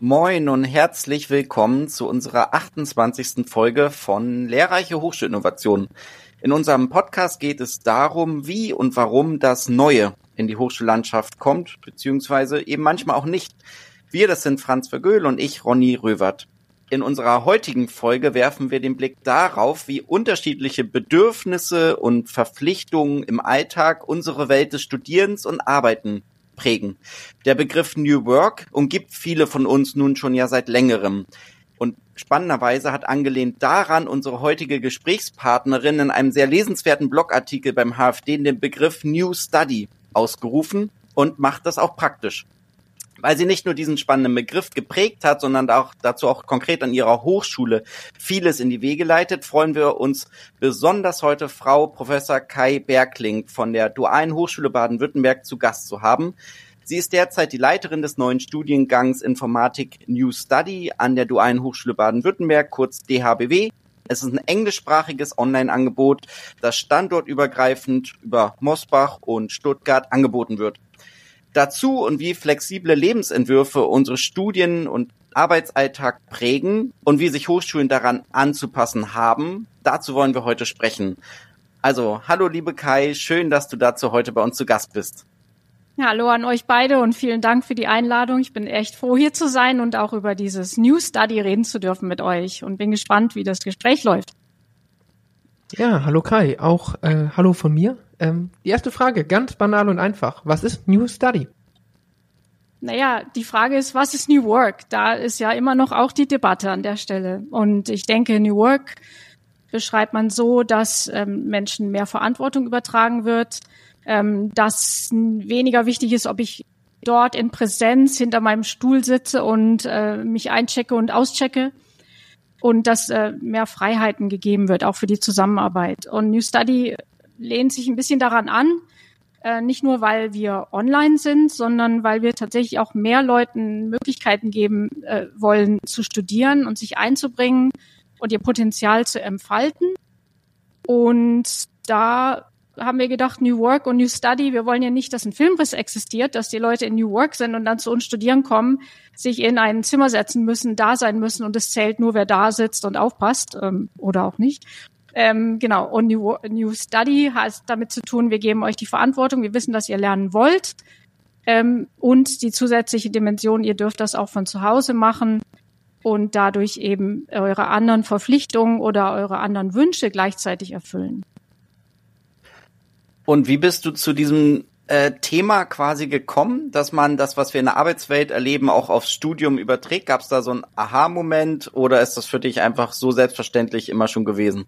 Moin und herzlich willkommen zu unserer 28. Folge von Lehrreiche Hochschulinnovationen. In unserem Podcast geht es darum, wie und warum das Neue in die Hochschullandschaft kommt, beziehungsweise eben manchmal auch nicht. Wir, das sind Franz Vergöhl und ich, Ronny Röwert. In unserer heutigen Folge werfen wir den Blick darauf, wie unterschiedliche Bedürfnisse und Verpflichtungen im Alltag unsere Welt des Studierens und Arbeiten prägen. Der Begriff New Work umgibt viele von uns nun schon ja seit längerem. Und spannenderweise hat angelehnt daran unsere heutige Gesprächspartnerin in einem sehr lesenswerten Blogartikel beim HfD den Begriff New Study ausgerufen und macht das auch praktisch. Weil sie nicht nur diesen spannenden Begriff geprägt hat, sondern auch dazu auch konkret an ihrer Hochschule vieles in die Wege leitet, freuen wir uns besonders heute Frau Professor Kai Bergling von der Dualen Hochschule Baden-Württemberg zu Gast zu haben. Sie ist derzeit die Leiterin des neuen Studiengangs Informatik New Study an der Dualen Hochschule Baden-Württemberg, kurz DHBW. Es ist ein englischsprachiges Online-Angebot, das standortübergreifend über Mosbach und Stuttgart angeboten wird. Dazu und wie flexible Lebensentwürfe unsere Studien- und Arbeitsalltag prägen und wie sich Hochschulen daran anzupassen haben, dazu wollen wir heute sprechen. Also, hallo liebe Kai, schön, dass du dazu heute bei uns zu Gast bist. Ja, hallo an euch beide und vielen Dank für die Einladung. Ich bin echt froh, hier zu sein und auch über dieses New Study reden zu dürfen mit euch und bin gespannt, wie das Gespräch läuft. Ja, hallo Kai, auch hallo von mir. Die erste Frage, ganz banal und einfach. Was ist New Study? Naja, die Frage ist, was ist New Work? Da ist ja immer noch auch die Debatte an der Stelle. Und ich denke, New Work beschreibt man so, dass Menschen mehr Verantwortung übertragen wird, dass weniger wichtig ist, ob ich dort in Präsenz hinter meinem Stuhl sitze und mich einchecke und auschecke. Und dass mehr Freiheiten gegeben wird, auch für die Zusammenarbeit. Und New Study lehnt sich ein bisschen daran an, nicht nur, weil wir online sind, sondern weil wir tatsächlich auch mehr Leuten Möglichkeiten geben wollen, zu studieren und sich einzubringen und ihr Potenzial zu entfalten. Und da haben wir gedacht, New Work und New Study, wir wollen ja nicht, dass ein Filmriss existiert, dass die Leute in New Work sind und dann zu uns studieren kommen, sich in ein Zimmer setzen müssen, da sein müssen und es zählt nur, wer da sitzt und aufpasst oder auch nicht. Genau, und New Study hat damit zu tun, wir geben euch die Verantwortung, wir wissen, dass ihr lernen wollt und die zusätzliche Dimension, ihr dürft das auch von zu Hause machen und dadurch eben eure anderen Verpflichtungen oder eure anderen Wünsche gleichzeitig erfüllen. Und wie bist du zu diesem Thema quasi gekommen, dass man das, was wir in der Arbeitswelt erleben, auch aufs Studium überträgt? Gab es da so einen Aha-Moment oder ist das für dich einfach so selbstverständlich immer schon gewesen?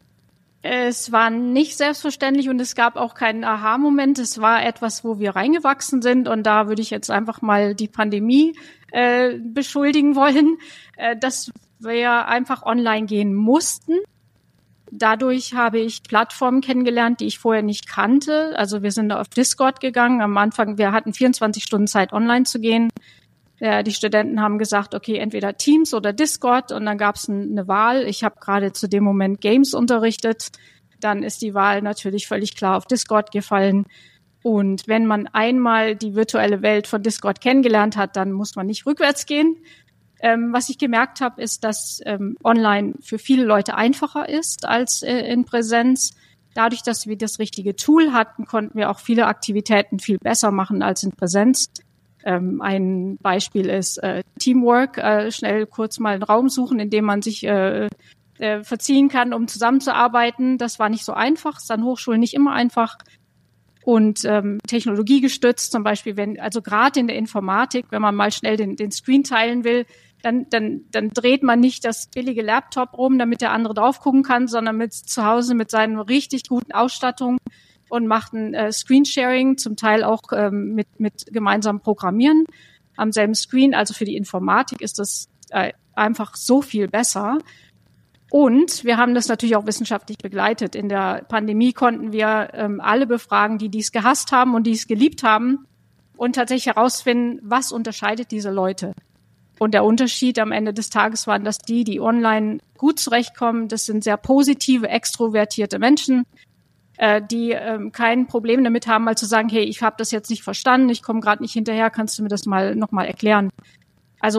Es war nicht selbstverständlich und es gab auch keinen Aha-Moment. Es war etwas, wo wir reingewachsen sind und da würde ich jetzt einfach mal die Pandemie beschuldigen wollen, dass wir einfach online gehen mussten. Dadurch habe ich Plattformen kennengelernt, die ich vorher nicht kannte. Also wir sind auf Discord gegangen. Am Anfang, wir hatten 24 Stunden Zeit, online zu gehen. Die Studenten haben gesagt, okay, entweder Teams oder Discord. Und dann gab es eine Wahl. Ich habe gerade zu dem Moment Games unterrichtet. Dann ist die Wahl natürlich völlig klar auf Discord gefallen. Und wenn man einmal die virtuelle Welt von Discord kennengelernt hat, dann muss man nicht rückwärts gehen. Was ich gemerkt habe, ist, dass online für viele Leute einfacher ist als in Präsenz. Dadurch, dass wir das richtige Tool hatten, konnten wir auch viele Aktivitäten viel besser machen als in Präsenz. Ein Beispiel ist Teamwork, schnell kurz mal einen Raum suchen, in dem man sich verziehen kann, um zusammenzuarbeiten. Das war nicht so einfach, ist an Hochschulen nicht immer einfach. Und technologiegestützt, zum Beispiel, also gerade in der Informatik, wenn man mal schnell den Screen teilen will, dann dreht man nicht das billige Laptop rum, damit der andere drauf gucken kann, sondern zu Hause mit seiner richtig guten Ausstattung und macht ein Screensharing, zum Teil auch mit gemeinsamem Programmieren am selben Screen. Also für die Informatik ist das einfach so viel besser. Und wir haben das natürlich auch wissenschaftlich begleitet. In der Pandemie konnten wir alle befragen, die dies gehasst haben und die es geliebt haben und tatsächlich herausfinden, was unterscheidet diese Leute. Und der Unterschied am Ende des Tages waren, dass die online gut zurechtkommen, das sind sehr positive, extrovertierte Menschen, die kein Problem damit haben, mal zu sagen, hey, ich habe das jetzt nicht verstanden, ich komme gerade nicht hinterher, kannst du mir das mal nochmal erklären? Also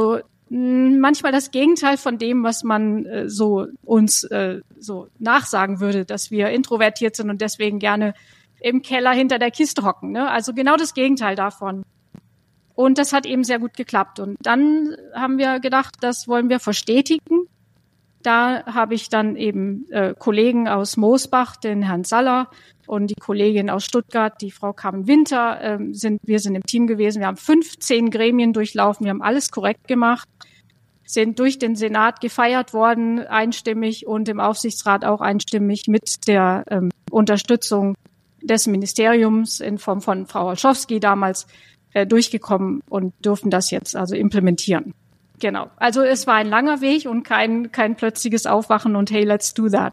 manchmal das Gegenteil von dem, was man uns so nachsagen würde, dass wir introvertiert sind und deswegen gerne im Keller hinter der Kiste hocken. Ne? Also genau das Gegenteil davon. Und das hat eben sehr gut geklappt. Und dann haben wir gedacht, das wollen wir verstetigen. Da habe ich dann eben Kollegen aus Moosbach, den Herrn Saller, und die Kollegin aus Stuttgart, die Frau Carmen Winter, wir sind im Team gewesen. Wir haben 15 Gremien durchlaufen, wir haben alles korrekt gemacht, sind durch den Senat gefeiert worden, einstimmig, und im Aufsichtsrat auch einstimmig mit der Unterstützung des Ministeriums in Form von Frau Olschowski damals durchgekommen und dürfen das jetzt also implementieren. Genau. Also es war ein langer Weg und kein plötzliches Aufwachen und hey, let's do that.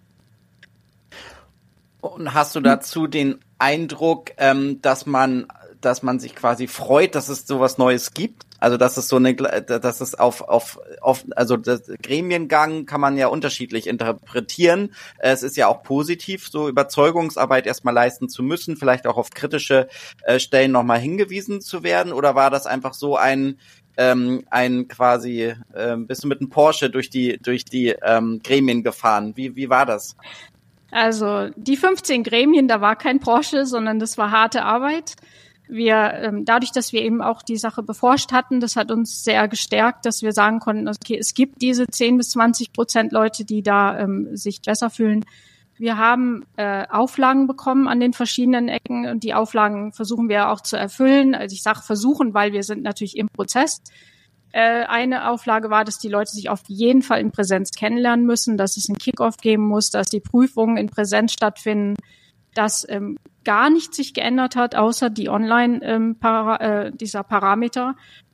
Und hast du dazu den Eindruck, dass man sich quasi freut, dass es sowas Neues gibt? Also dass es dass es also das Gremiengang kann man ja unterschiedlich interpretieren. Es ist ja auch positiv, so Überzeugungsarbeit erstmal leisten zu müssen, vielleicht auch auf kritische Stellen nochmal hingewiesen zu werden. Oder war das einfach so ein quasi, bist du mit einem Porsche durch die Gremien gefahren? Wie war das? Also die 15 Gremien, da war kein Porsche, sondern das war harte Arbeit. Dadurch, dass wir eben auch die Sache beforscht hatten, das hat uns sehr gestärkt, dass wir sagen konnten, okay, es gibt diese 10-20% Leute, die da sich besser fühlen. Wir haben Auflagen bekommen an den verschiedenen Ecken und die Auflagen versuchen wir auch zu erfüllen. Also ich sage versuchen, weil wir sind natürlich im Prozess. Eine Auflage war, dass die Leute sich auf jeden Fall in Präsenz kennenlernen müssen, dass es einen Kick-Off geben muss, dass die Prüfungen in Präsenz stattfinden, dass gar nichts sich geändert hat, außer die dieser Parameter,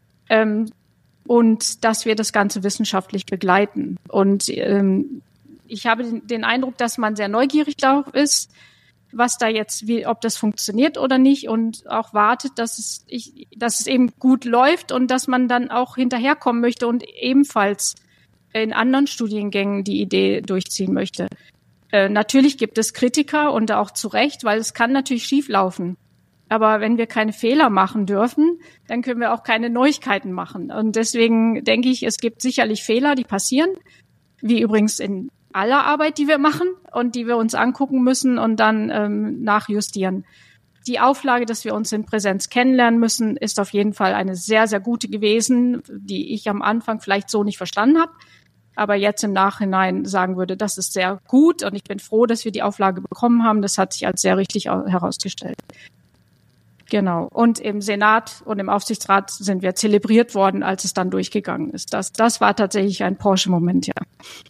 und dass wir das Ganze wissenschaftlich begleiten. Und ich habe den Eindruck, dass man sehr neugierig darauf ist, was da jetzt, ob das funktioniert oder nicht, und auch wartet, dass es eben gut läuft und dass man dann auch hinterherkommen möchte und ebenfalls in anderen Studiengängen die Idee durchziehen möchte. Natürlich gibt es Kritiker und auch zu Recht, weil es kann natürlich schief laufen. Aber wenn wir keine Fehler machen dürfen, dann können wir auch keine Neuigkeiten machen. Und deswegen denke ich, es gibt sicherlich Fehler, die passieren, wie übrigens in aller Arbeit, die wir machen und die wir uns angucken müssen und dann nachjustieren. Die Auflage, dass wir uns in Präsenz kennenlernen müssen, ist auf jeden Fall eine sehr, sehr gute gewesen, die ich am Anfang vielleicht so nicht verstanden habe, aber jetzt im Nachhinein sagen würde, das ist sehr gut und ich bin froh, dass wir die Auflage bekommen haben. Das hat sich als sehr richtig herausgestellt. Genau. Und im Senat und im Aufsichtsrat sind wir zelebriert worden, als es dann durchgegangen ist. Das war tatsächlich ein Porsche-Moment, ja.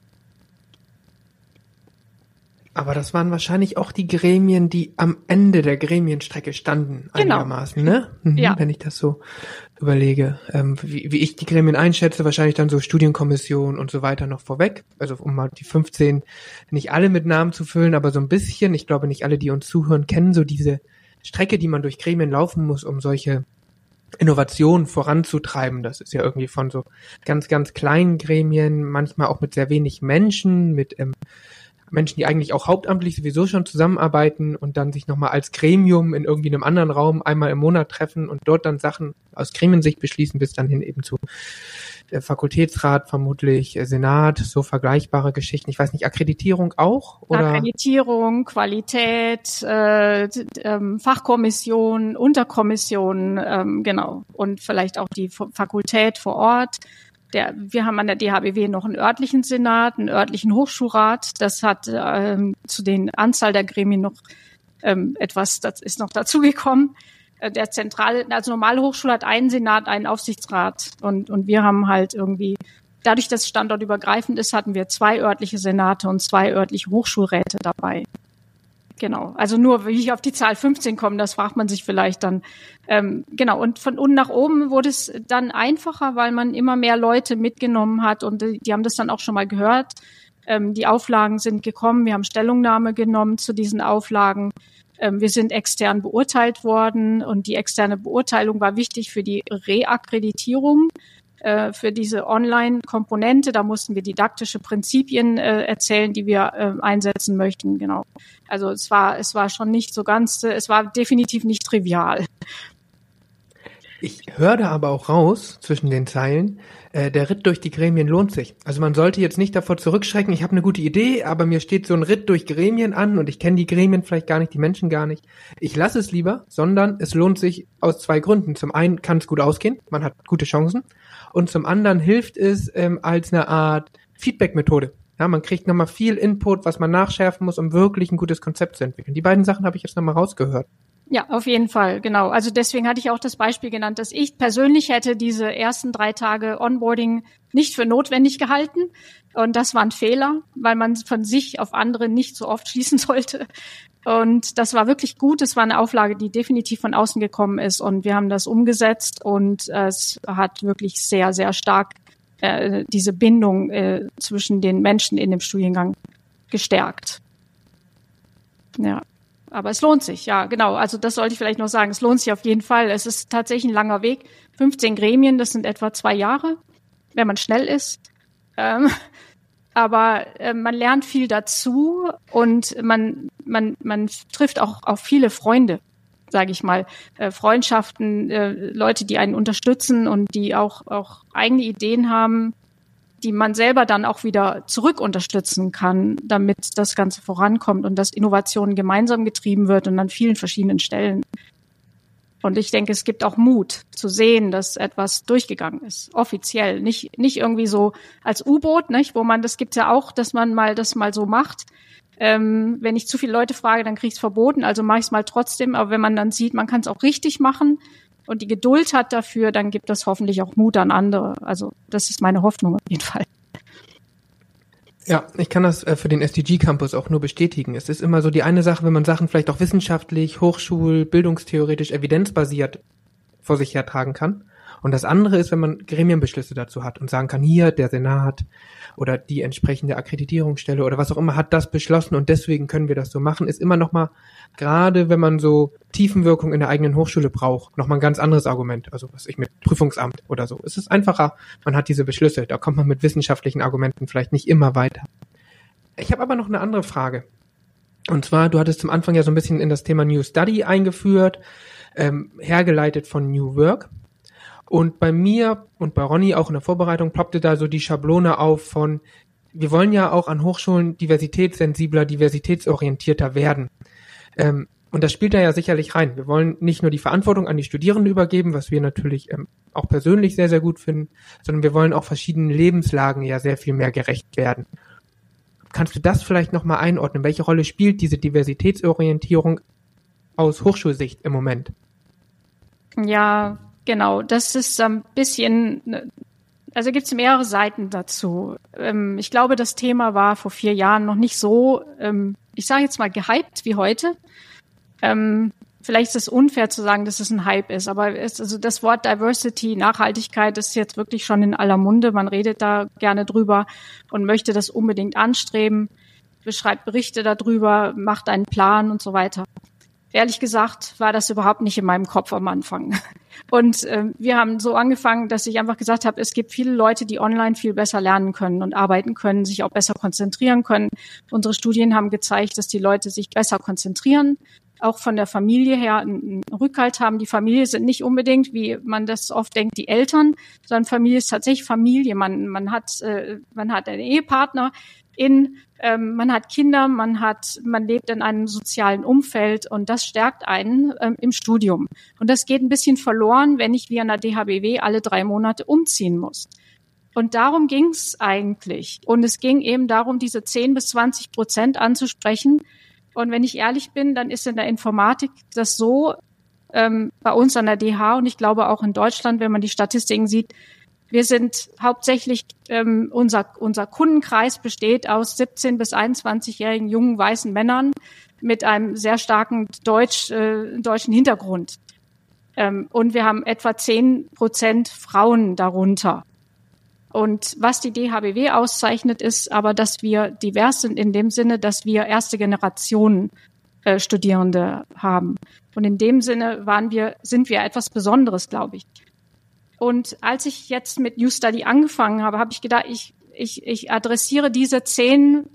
Aber das waren wahrscheinlich auch die Gremien, die am Ende der Gremienstrecke standen, einigermaßen, ne? Ja. Wenn ich das so überlege. Wie ich die Gremien einschätze, wahrscheinlich dann so Studienkommission und so weiter noch vorweg. Also um mal die 15 nicht alle mit Namen zu füllen, aber so ein bisschen. Ich glaube, nicht alle, die uns zuhören, kennen so diese Strecke, die man durch Gremien laufen muss, um solche Innovationen voranzutreiben. Das ist ja irgendwie von so ganz, ganz kleinen Gremien, manchmal auch mit sehr wenig Menschen, mit Menschen, die eigentlich auch hauptamtlich sowieso schon zusammenarbeiten und dann sich nochmal als Gremium in irgendwie einem anderen Raum einmal im Monat treffen und dort dann Sachen aus Gremiensicht beschließen, bis dann hin eben zu Fakultätsrat, vermutlich Senat, so vergleichbare Geschichten. Ich weiß nicht, Akkreditierung auch? Oder? Akkreditierung, Qualität, Fachkommission, Unterkommission, genau. Und vielleicht auch die Fakultät vor Ort. Wir haben an der DHBW noch einen örtlichen Senat, einen örtlichen Hochschulrat. Das hat zu den Anzahl der Gremien noch das ist noch dazugekommen. Der normale Hochschule hat einen Senat, einen Aufsichtsrat und wir haben halt irgendwie, dadurch, dass es standortübergreifend ist, hatten wir 2 örtliche Senate und 2 örtliche Hochschulräte dabei. Genau, also nur wie ich auf die Zahl 15 komme, das fragt man sich vielleicht dann. Genau, und von unten nach oben wurde es dann einfacher, weil man immer mehr Leute mitgenommen hat und die haben das dann auch schon mal gehört. Die Auflagen sind gekommen, wir haben Stellungnahme genommen zu diesen Auflagen. Wir sind extern beurteilt worden und die externe Beurteilung war wichtig für die Reakkreditierung. Für diese Online-Komponente, da mussten wir didaktische Prinzipien erzählen, die wir einsetzen möchten, genau. Also es war schon nicht so ganz, es war definitiv nicht trivial. Ich höre da aber auch raus, zwischen den Zeilen, der Ritt durch die Gremien lohnt sich. Also man sollte jetzt nicht davor zurückschrecken, ich habe eine gute Idee, aber mir steht so ein Ritt durch Gremien an und ich kenne die Gremien vielleicht gar nicht, die Menschen gar nicht. Ich lasse es lieber, sondern es lohnt sich aus 2 Gründen. Zum einen kann es gut ausgehen, man hat gute Chancen, und zum anderen hilft es als eine Art Feedback-Methode. Ja, man kriegt nochmal viel Input, was man nachschärfen muss, um wirklich ein gutes Konzept zu entwickeln. Die beiden Sachen habe ich jetzt nochmal rausgehört. Ja, auf jeden Fall, genau. Also deswegen hatte ich auch das Beispiel genannt, dass ich persönlich hätte diese ersten 3 Tage Onboarding nicht für notwendig gehalten. Und das war ein Fehler, weil man von sich auf andere nicht so oft schließen sollte. Und das war wirklich gut. Es war eine Auflage, die definitiv von außen gekommen ist. Und wir haben das umgesetzt und es hat wirklich sehr, sehr stark diese Bindung zwischen den Menschen in dem Studiengang gestärkt. Ja. Aber es lohnt sich, ja, genau. Also das sollte ich vielleicht noch sagen. Es lohnt sich auf jeden Fall. Es ist tatsächlich ein langer Weg. 15 Gremien, das sind etwa 2 Jahre, wenn man schnell ist. Aber man lernt viel dazu und man trifft auch auf viele Freunde, sage ich mal. Freundschaften, Leute, die einen unterstützen und die auch eigene Ideen haben, die man selber dann auch wieder zurück unterstützen kann, damit das Ganze vorankommt und dass Innovation gemeinsam getrieben wird und an vielen verschiedenen Stellen. Und ich denke, es gibt auch Mut zu sehen, dass etwas durchgegangen ist, offiziell. Nicht irgendwie so als U-Boot, nicht, wo man, das gibt's ja auch, dass man mal das mal so macht. Wenn ich zu viele Leute frage, dann kriege ich es verboten, also mache ich es mal trotzdem. Aber wenn man dann sieht, man kann es auch richtig machen und die Geduld hat dafür, dann gibt das hoffentlich auch Mut an andere. Also das ist meine Hoffnung auf jeden Fall. Ja, ich kann das für den SDG-Campus auch nur bestätigen. Es ist immer so die eine Sache, wenn man Sachen vielleicht auch wissenschaftlich, bildungstheoretisch, evidenzbasiert vor sich hertragen kann. Und das andere ist, wenn man Gremienbeschlüsse dazu hat und sagen kann, hier der Senat oder die entsprechende Akkreditierungsstelle oder was auch immer hat das beschlossen und deswegen können wir das so machen, ist immer nochmal, gerade wenn man so Tiefenwirkung in der eigenen Hochschule braucht, nochmal ein ganz anderes Argument. Also was ich mit Prüfungsamt oder so. Es ist einfacher, man hat diese Beschlüsse, da kommt man mit wissenschaftlichen Argumenten vielleicht nicht immer weiter. Ich habe aber noch eine andere Frage. Und zwar, du hattest zum Anfang ja so ein bisschen in das Thema New Study eingeführt, hergeleitet von New Work. Und bei mir und bei Ronny auch in der Vorbereitung ploppte da so die Schablone auf von, wir wollen ja auch an Hochschulen diversitätssensibler, diversitätsorientierter werden. Und das spielt da ja sicherlich rein. Wir wollen nicht nur die Verantwortung an die Studierenden übergeben, was wir natürlich auch persönlich sehr, sehr gut finden, sondern wir wollen auch verschiedenen Lebenslagen ja sehr viel mehr gerecht werden. Kannst du das vielleicht nochmal einordnen? Welche Rolle spielt diese Diversitätsorientierung aus Hochschulsicht im Moment? Ja, genau. Das ist ein bisschen, also gibt es mehrere Seiten dazu. Ich glaube, das Thema war vor 4 Jahren noch nicht so, ich sage jetzt mal gehypt wie heute. Vielleicht ist es unfair zu sagen, dass es ein Hype ist, aber also das Wort Diversity, Nachhaltigkeit ist jetzt wirklich schon in aller Munde. Man redet da gerne drüber und möchte das unbedingt anstreben, beschreibt Berichte darüber, macht einen Plan und so weiter. Ehrlich gesagt war das überhaupt nicht in meinem Kopf am Anfang. Und wir haben so angefangen, dass ich einfach gesagt habe, es gibt viele Leute, die online viel besser lernen können und arbeiten können, sich auch besser konzentrieren können. Unsere Studien haben gezeigt, dass die Leute sich besser konzentrieren, auch von der Familie her einen Rückhalt haben. Die Familie sind nicht unbedingt, wie man das oft denkt, die Eltern, sondern Familie ist tatsächlich Familie. Man hat einen Ehepartner, man hat Kinder, man lebt in einem sozialen Umfeld und das stärkt einen im Studium. Und das geht ein bisschen verloren, wenn ich wie an der DHBW alle 3 Monate umziehen muss. Und darum ging es eigentlich. Und es ging eben darum, diese 10-20% anzusprechen. Und wenn ich ehrlich bin, dann ist in der Informatik das so, bei uns an der DH und ich glaube auch in Deutschland, wenn man die Statistiken sieht, wir sind hauptsächlich, unser Kundenkreis besteht aus 17- bis 21-jährigen jungen weißen Männern mit einem sehr starken deutschen Hintergrund. Und wir haben etwa 10% Frauen darunter. Und was die DHBW auszeichnet, ist aber, dass wir divers sind in dem Sinne, dass wir erste Generation Studierende haben. Und in dem Sinne sind wir etwas Besonderes, glaube ich. Und als ich jetzt mit New Study angefangen habe, habe ich gedacht, ich adressiere diese 10%,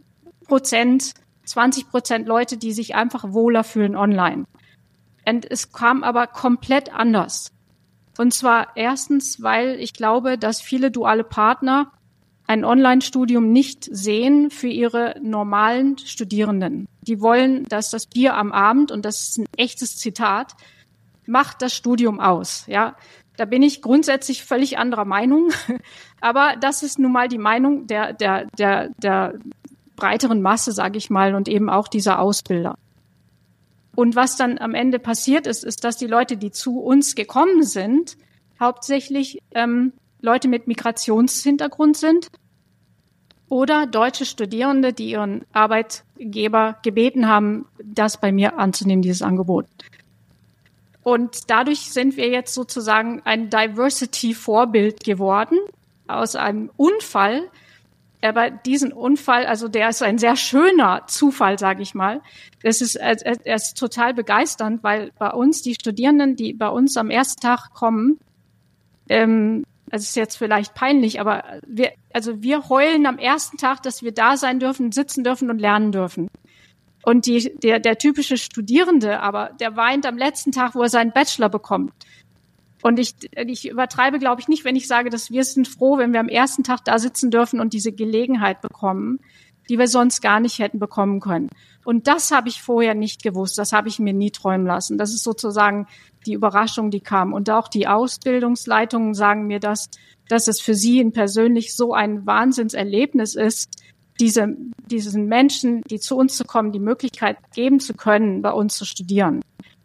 20% Leute, die sich einfach wohler fühlen online. Und es kam aber komplett anders. Und zwar erstens, weil ich glaube, dass viele duale Partner ein Online-Studium nicht sehen für ihre normalen Studierenden. Die wollen, dass das Bier am Abend, und das ist ein echtes Zitat, macht das Studium aus. Ja, da bin ich grundsätzlich völlig anderer Meinung. Aber das ist nun mal die Meinung der breiteren Masse, sage ich mal, und eben auch dieser Ausbilder. Und was dann am Ende passiert ist, dass die Leute, die zu uns gekommen sind, hauptsächlich Leute mit Migrationshintergrund sind oder deutsche Studierende, die ihren Arbeitgeber gebeten haben, das bei mir anzunehmen, dieses Angebot. Und dadurch sind wir jetzt sozusagen ein Diversity-Vorbild geworden aus einem Unfall. Aber diesen Unfall, also der ist ein sehr schöner Zufall, sage ich mal. Er ist total begeisternd, weil bei uns die Studierenden, die bei uns am ersten Tag kommen, also ist jetzt vielleicht peinlich, aber wir heulen am ersten Tag, dass wir da sein dürfen, sitzen dürfen und lernen dürfen. Und der typische Studierende, aber der weint am letzten Tag, wo er seinen Bachelor bekommt. Und ich übertreibe, glaube ich, nicht, wenn ich sage, dass wir sind froh, wenn wir am ersten Tag da sitzen dürfen und diese Gelegenheit bekommen, die wir sonst gar nicht hätten bekommen können. Und das habe ich vorher nicht gewusst. Das habe ich mir nie träumen lassen. Das ist sozusagen die Überraschung, die kam. Und auch die Ausbildungsleitungen sagen mir, dass es für sie persönlich so ein Wahnsinnserlebnis ist, diesen Menschen, die zu uns zu kommen, die Möglichkeit geben zu können, bei uns zu studieren.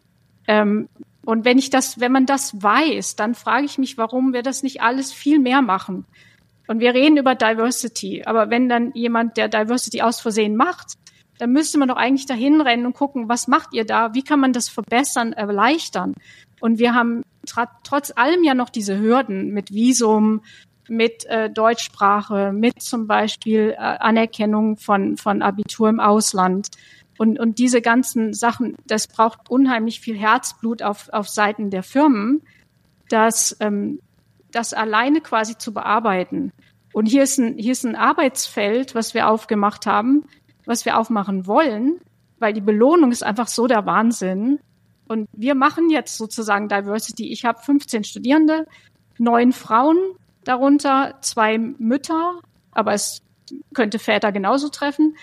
Und wenn man das weiß, dann frage ich mich, warum wir das nicht alles viel mehr machen. Und wir reden über Diversity, aber wenn dann jemand, der Diversity aus Versehen macht, dann müsste man doch eigentlich dahin rennen und gucken, was macht ihr da? Wie kann man das verbessern, erleichtern? Und wir haben trotz allem ja noch diese Hürden mit Visum, mit Deutschsprache, mit zum Beispiel Anerkennung von Abitur im Ausland. Und diese ganzen Sachen, das braucht unheimlich viel Herzblut auf Seiten der Firmen, das alleine quasi zu bearbeiten. Und hier ist ein Arbeitsfeld, was wir aufgemacht haben, was wir aufmachen wollen, weil die Belohnung ist einfach so der Wahnsinn. Und wir machen jetzt sozusagen Diversity. Ich habe 15 Studierende, 9 Frauen darunter, 2 Mütter, aber es könnte Väter genauso treffen.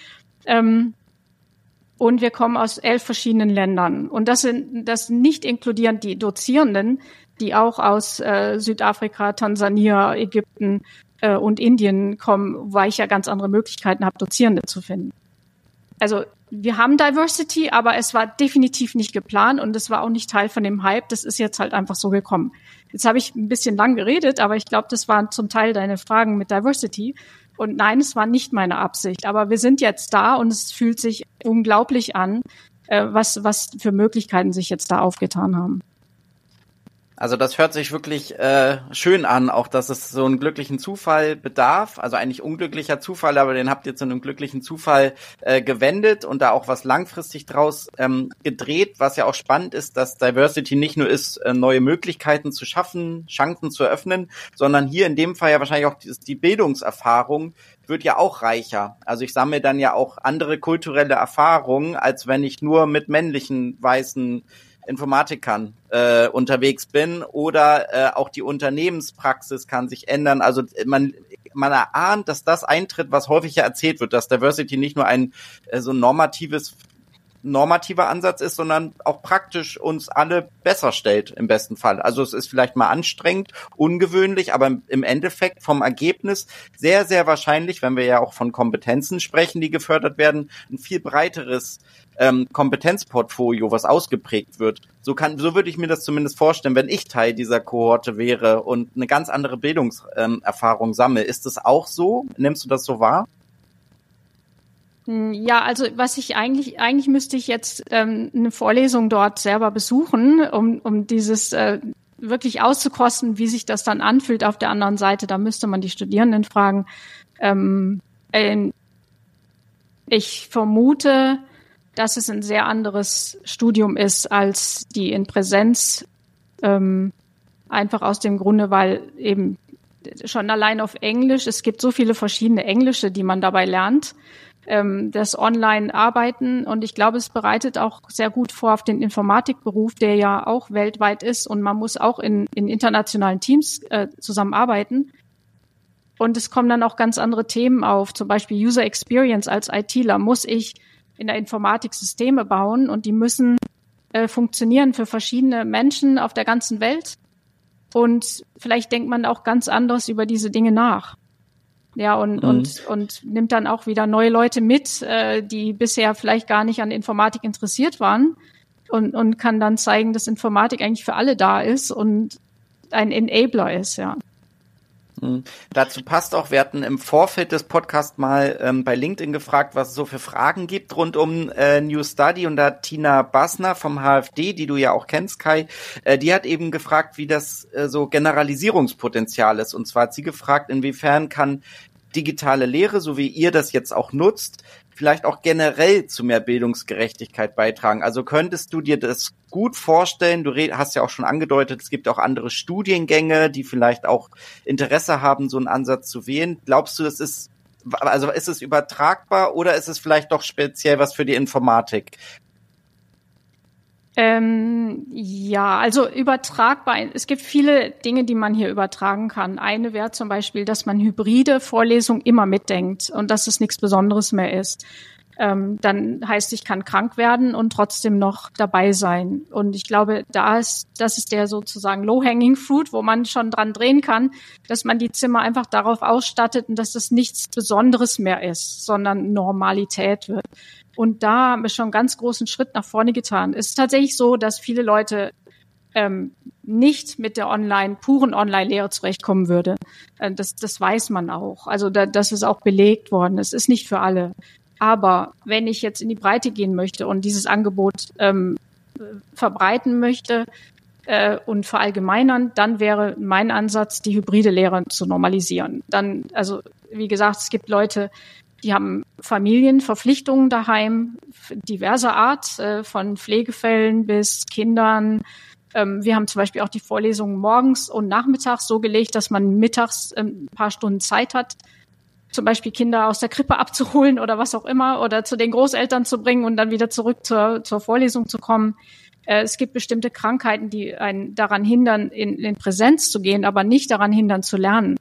Und wir kommen aus 11 verschiedenen Ländern. Und das nicht inkludierend die Dozierenden, die auch aus Südafrika, Tansania, Ägypten und Indien kommen, weil ich ja ganz andere Möglichkeiten habe, Dozierende zu finden. Also wir haben Diversity, aber es war definitiv nicht geplant und es war auch nicht Teil von dem Hype. Das ist jetzt halt einfach so gekommen. Jetzt habe ich ein bisschen lang geredet, aber ich glaube, das waren zum Teil deine Fragen mit Diversity. Und nein, es war nicht meine Absicht. Aber wir sind jetzt da und es fühlt sich unglaublich an, was für Möglichkeiten sich jetzt da aufgetan haben. Also das hört sich wirklich schön an, auch dass es so einen glücklichen Zufall bedarf. Also eigentlich unglücklicher Zufall, aber den habt ihr zu einem glücklichen Zufall gewendet und da auch was langfristig draus gedreht. Was ja auch spannend ist, dass Diversity nicht nur ist, neue Möglichkeiten zu schaffen, Chancen zu eröffnen, sondern hier in dem Fall ja wahrscheinlich auch die Bildungserfahrung wird ja auch reicher. Also ich sammle dann ja auch andere kulturelle Erfahrungen, als wenn ich nur mit männlichen, weißen Informatikern unterwegs bin oder auch die Unternehmenspraxis kann sich ändern. Also man erahnt, dass das eintritt, was häufig ja erzählt wird, dass Diversity nicht nur ein so normativer Ansatz ist, sondern auch praktisch uns alle besser stellt im besten Fall. Also es ist vielleicht mal anstrengend, ungewöhnlich, aber im Endeffekt vom Ergebnis sehr, sehr wahrscheinlich, wenn wir ja auch von Kompetenzen sprechen, die gefördert werden, ein viel breiteres Kompetenzportfolio, was ausgeprägt wird. So würde ich mir das zumindest vorstellen, wenn ich Teil dieser Kohorte wäre und eine ganz andere Bildungserfahrung sammle. Ist das auch so? Nimmst du das so wahr? Ja, also was ich eigentlich müsste ich jetzt eine Vorlesung dort selber besuchen, um dieses wirklich auszukosten, wie sich das dann anfühlt auf der anderen Seite. Da müsste man die Studierenden fragen. Ich vermute, dass es ein sehr anderes Studium ist als die in Präsenz, einfach aus dem Grunde, weil eben schon allein auf Englisch. Es gibt so viele verschiedene Englische, die man dabei lernt. Das Online-Arbeiten, und ich glaube, es bereitet auch sehr gut vor auf den Informatikberuf, der ja auch weltweit ist, und man muss auch in internationalen Teams zusammenarbeiten. Und es kommen dann auch ganz andere Themen auf, zum Beispiel User Experience. Als ITler muss ich in der Informatik Systeme bauen, und die müssen funktionieren für verschiedene Menschen auf der ganzen Welt. Und vielleicht denkt man auch ganz anders über diese Dinge nach. Ja, und nimmt dann auch wieder neue Leute mit, die bisher vielleicht gar nicht an Informatik interessiert waren, und kann dann zeigen, dass Informatik eigentlich für alle da ist und ein Enabler ist, ja. Dazu passt auch, wir hatten im Vorfeld des Podcasts mal bei LinkedIn gefragt, was es so für Fragen gibt rund um New Study, und da hat Tina Basner vom HFD, die du ja auch kennst, Kai, die hat eben gefragt, wie das so Generalisierungspotenzial ist. Und zwar hat sie gefragt, inwiefern kann digitale Lehre, so wie ihr das jetzt auch nutzt, vielleicht auch generell zu mehr Bildungsgerechtigkeit beitragen. Also könntest du dir das gut vorstellen? Du hast ja auch schon angedeutet, es gibt auch andere Studiengänge, die vielleicht auch Interesse haben, so einen Ansatz zu wählen. Glaubst du, ist es übertragbar, oder ist es vielleicht doch speziell was für die Informatik? Ja, also übertragbar. Es gibt viele Dinge, die man hier übertragen kann. Eine wäre zum Beispiel, dass man hybride Vorlesungen immer mitdenkt und dass es nichts Besonderes mehr ist. Dann heißt, ich kann krank werden und trotzdem noch dabei sein. Und ich glaube, das ist der sozusagen low-hanging fruit, wo man schon dran drehen kann, dass man die Zimmer einfach darauf ausstattet und dass das nichts Besonderes mehr ist, sondern Normalität wird. Und da haben wir schon einen ganz großen Schritt nach vorne getan. Es ist tatsächlich so, dass viele Leute nicht mit der puren Online-Lehre zurechtkommen würde. Das weiß man auch. Also das ist auch belegt worden. Es ist nicht für alle. Aber wenn ich jetzt in die Breite gehen möchte und dieses Angebot verbreiten möchte und verallgemeinern, dann wäre mein Ansatz, die hybride Lehre zu normalisieren. Dann, also wie gesagt, es gibt Leute, die haben Familienverpflichtungen daheim, diverser Art, von Pflegefällen bis Kindern. Wir haben zum Beispiel auch die Vorlesungen morgens und nachmittags so gelegt, dass man mittags ein paar Stunden Zeit hat, zum Beispiel Kinder aus der Krippe abzuholen oder was auch immer, oder zu den Großeltern zu bringen und dann wieder zurück zur Vorlesung zu kommen. Es gibt bestimmte Krankheiten, die einen daran hindern, in Präsenz zu gehen, aber nicht daran hindern, zu lernen.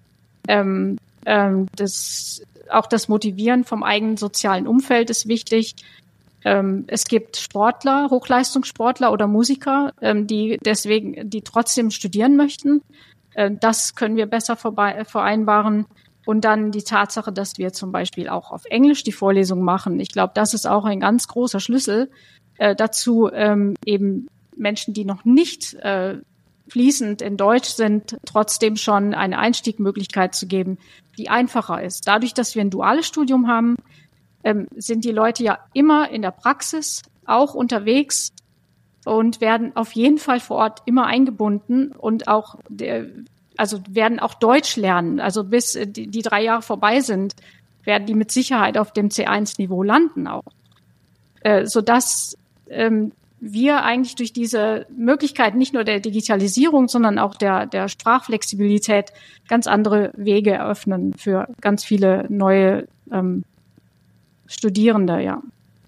Auch das Motivieren vom eigenen sozialen Umfeld ist wichtig. Es gibt Sportler, Hochleistungssportler oder Musiker, die trotzdem studieren möchten. Das können wir besser vereinbaren. Und dann die Tatsache, dass wir zum Beispiel auch auf Englisch die Vorlesung machen. Ich glaube, das ist auch ein ganz großer Schlüssel dazu, eben Menschen, die noch nicht fließend in Deutsch sind, trotzdem schon eine Einstiegmöglichkeit zu geben, die einfacher ist. Dadurch, dass wir ein duales Studium haben, sind die Leute ja immer in der Praxis auch unterwegs und werden auf jeden Fall vor Ort immer eingebunden und auch werden auch Deutsch lernen. Also bis die 3 Jahre vorbei sind, werden die mit Sicherheit auf dem C1-Niveau landen auch. Sodass wir eigentlich durch diese Möglichkeit nicht nur der Digitalisierung, sondern auch der Sprachflexibilität ganz andere Wege eröffnen für ganz viele neue Studierende, ja.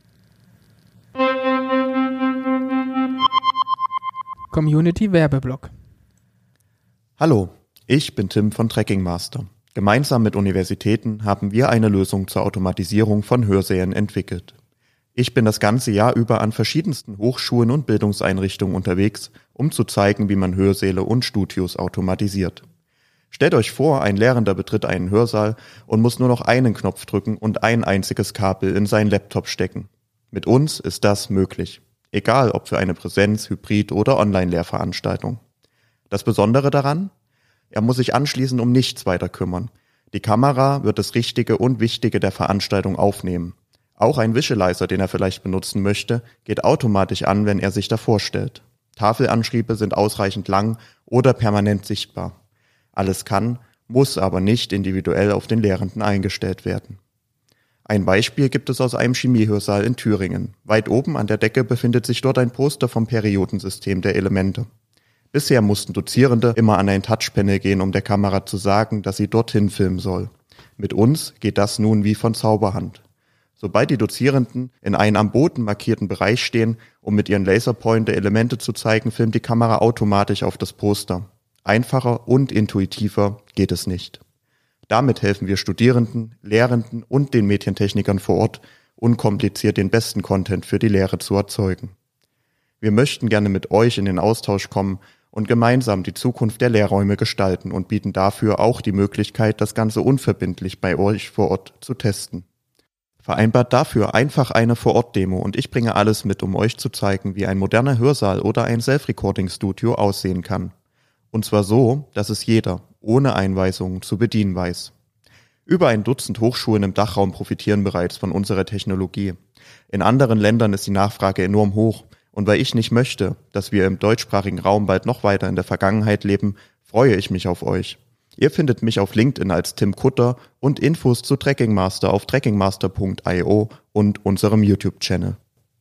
Community Werbeblock. Hallo, ich bin Tim von Tracking Master. Gemeinsam mit Universitäten haben wir eine Lösung zur Automatisierung von Hörsälen entwickelt. Ich bin das ganze Jahr über an verschiedensten Hochschulen und Bildungseinrichtungen unterwegs, um zu zeigen, wie man Hörsäle und Studios automatisiert. Stellt euch vor, ein Lehrender betritt einen Hörsaal und muss nur noch einen Knopf drücken und ein einziges Kabel in seinen Laptop stecken. Mit uns ist das möglich. Egal ob für eine Präsenz-, Hybrid- oder Online-Lehrveranstaltung. Das Besondere daran? Er muss sich anschließend um nichts weiter kümmern. Die Kamera wird das Richtige und Wichtige der Veranstaltung aufnehmen. Auch ein Visualizer, den er vielleicht benutzen möchte, geht automatisch an, wenn er sich davor stellt. Tafelanschriebe sind ausreichend lang oder permanent sichtbar. Alles kann, muss aber nicht individuell auf den Lehrenden eingestellt werden. Ein Beispiel gibt es aus einem Chemiehörsaal in Thüringen. Weit oben an der Decke befindet sich dort ein Poster vom Periodensystem der Elemente. Bisher mussten Dozierende immer an ein Touchpanel gehen, um der Kamera zu sagen, dass sie dorthin filmen soll. Mit uns geht das nun wie von Zauberhand. Sobald die Dozierenden in einem am Boden markierten Bereich stehen, um mit ihren Laserpointer Elemente zu zeigen, filmt die Kamera automatisch auf das Poster. Einfacher und intuitiver geht es nicht. Damit helfen wir Studierenden, Lehrenden und den Medientechnikern vor Ort, unkompliziert den besten Content für die Lehre zu erzeugen. Wir möchten gerne mit euch in den Austausch kommen und gemeinsam die Zukunft der Lehrräume gestalten und bieten dafür auch die Möglichkeit, das Ganze unverbindlich bei euch vor Ort zu testen. Vereinbart dafür einfach eine Vor-Ort-Demo und ich bringe alles mit, um euch zu zeigen, wie ein moderner Hörsaal oder ein Self-Recording-Studio aussehen kann. Und zwar so, dass es jeder, ohne Einweisungen, zu bedienen weiß. Über ein Dutzend Hochschulen im Dachraum profitieren bereits von unserer Technologie. In anderen Ländern ist die Nachfrage enorm hoch und weil ich nicht möchte, dass wir im deutschsprachigen Raum bald noch weiter in der Vergangenheit leben, freue ich mich auf euch. Ihr findet mich auf LinkedIn als Tim Kutter und Infos zu Tracking Master auf trackingmaster.io und unserem YouTube-Channel.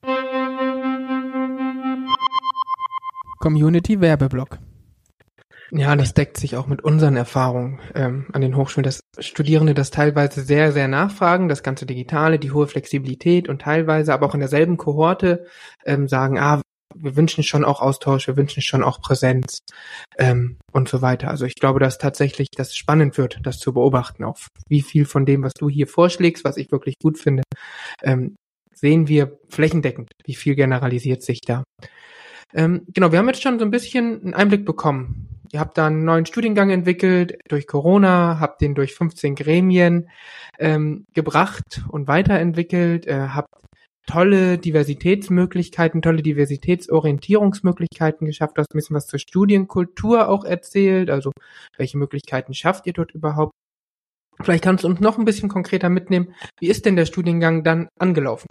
Community Werbeblock. Ja, das deckt sich auch mit unseren Erfahrungen an den Hochschulen, dass Studierende das teilweise sehr, sehr nachfragen, das ganze Digitale, die hohe Flexibilität und teilweise aber auch in derselben Kohorte sagen, wir wünschen schon auch Austausch, wir wünschen schon auch Präsenz und so weiter. Also ich glaube, dass tatsächlich das spannend wird, das zu beobachten, auf wie viel von dem, was du hier vorschlägst, was ich wirklich gut finde, sehen wir flächendeckend, wie viel generalisiert sich da. Genau, wir haben jetzt schon so ein bisschen einen Einblick bekommen. Ihr habt da einen neuen Studiengang entwickelt durch Corona, habt den durch 15 Gremien gebracht und weiterentwickelt, habt tolle Diversitätsmöglichkeiten, tolle Diversitätsorientierungsmöglichkeiten geschafft. Du hast ein bisschen was zur Studienkultur auch erzählt, also welche Möglichkeiten schafft ihr dort überhaupt? Vielleicht kannst du uns noch ein bisschen konkreter mitnehmen. Wie ist denn der Studiengang dann angelaufen?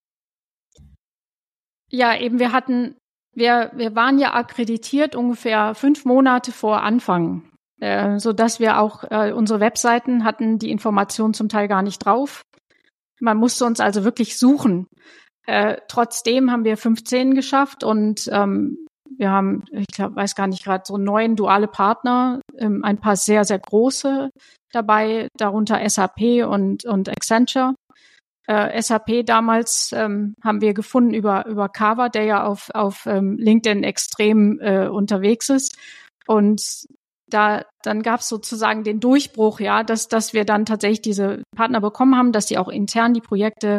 Ja, eben wir waren ja akkreditiert ungefähr 5 Monate vor Anfang, so dass wir auch unsere Webseiten hatten die Informationen zum Teil gar nicht drauf. Man musste uns also wirklich suchen. Trotzdem haben wir 15 geschafft und wir haben, weiß gar nicht gerade, so 9 duale Partner, ein paar sehr, sehr große dabei, darunter SAP und Accenture. SAP damals haben wir gefunden über Carver, der ja auf LinkedIn extrem unterwegs ist. Und dann gab es sozusagen den Durchbruch, ja, dass wir dann tatsächlich diese Partner bekommen haben, dass sie auch intern die Projekte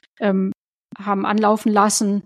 haben anlaufen lassen.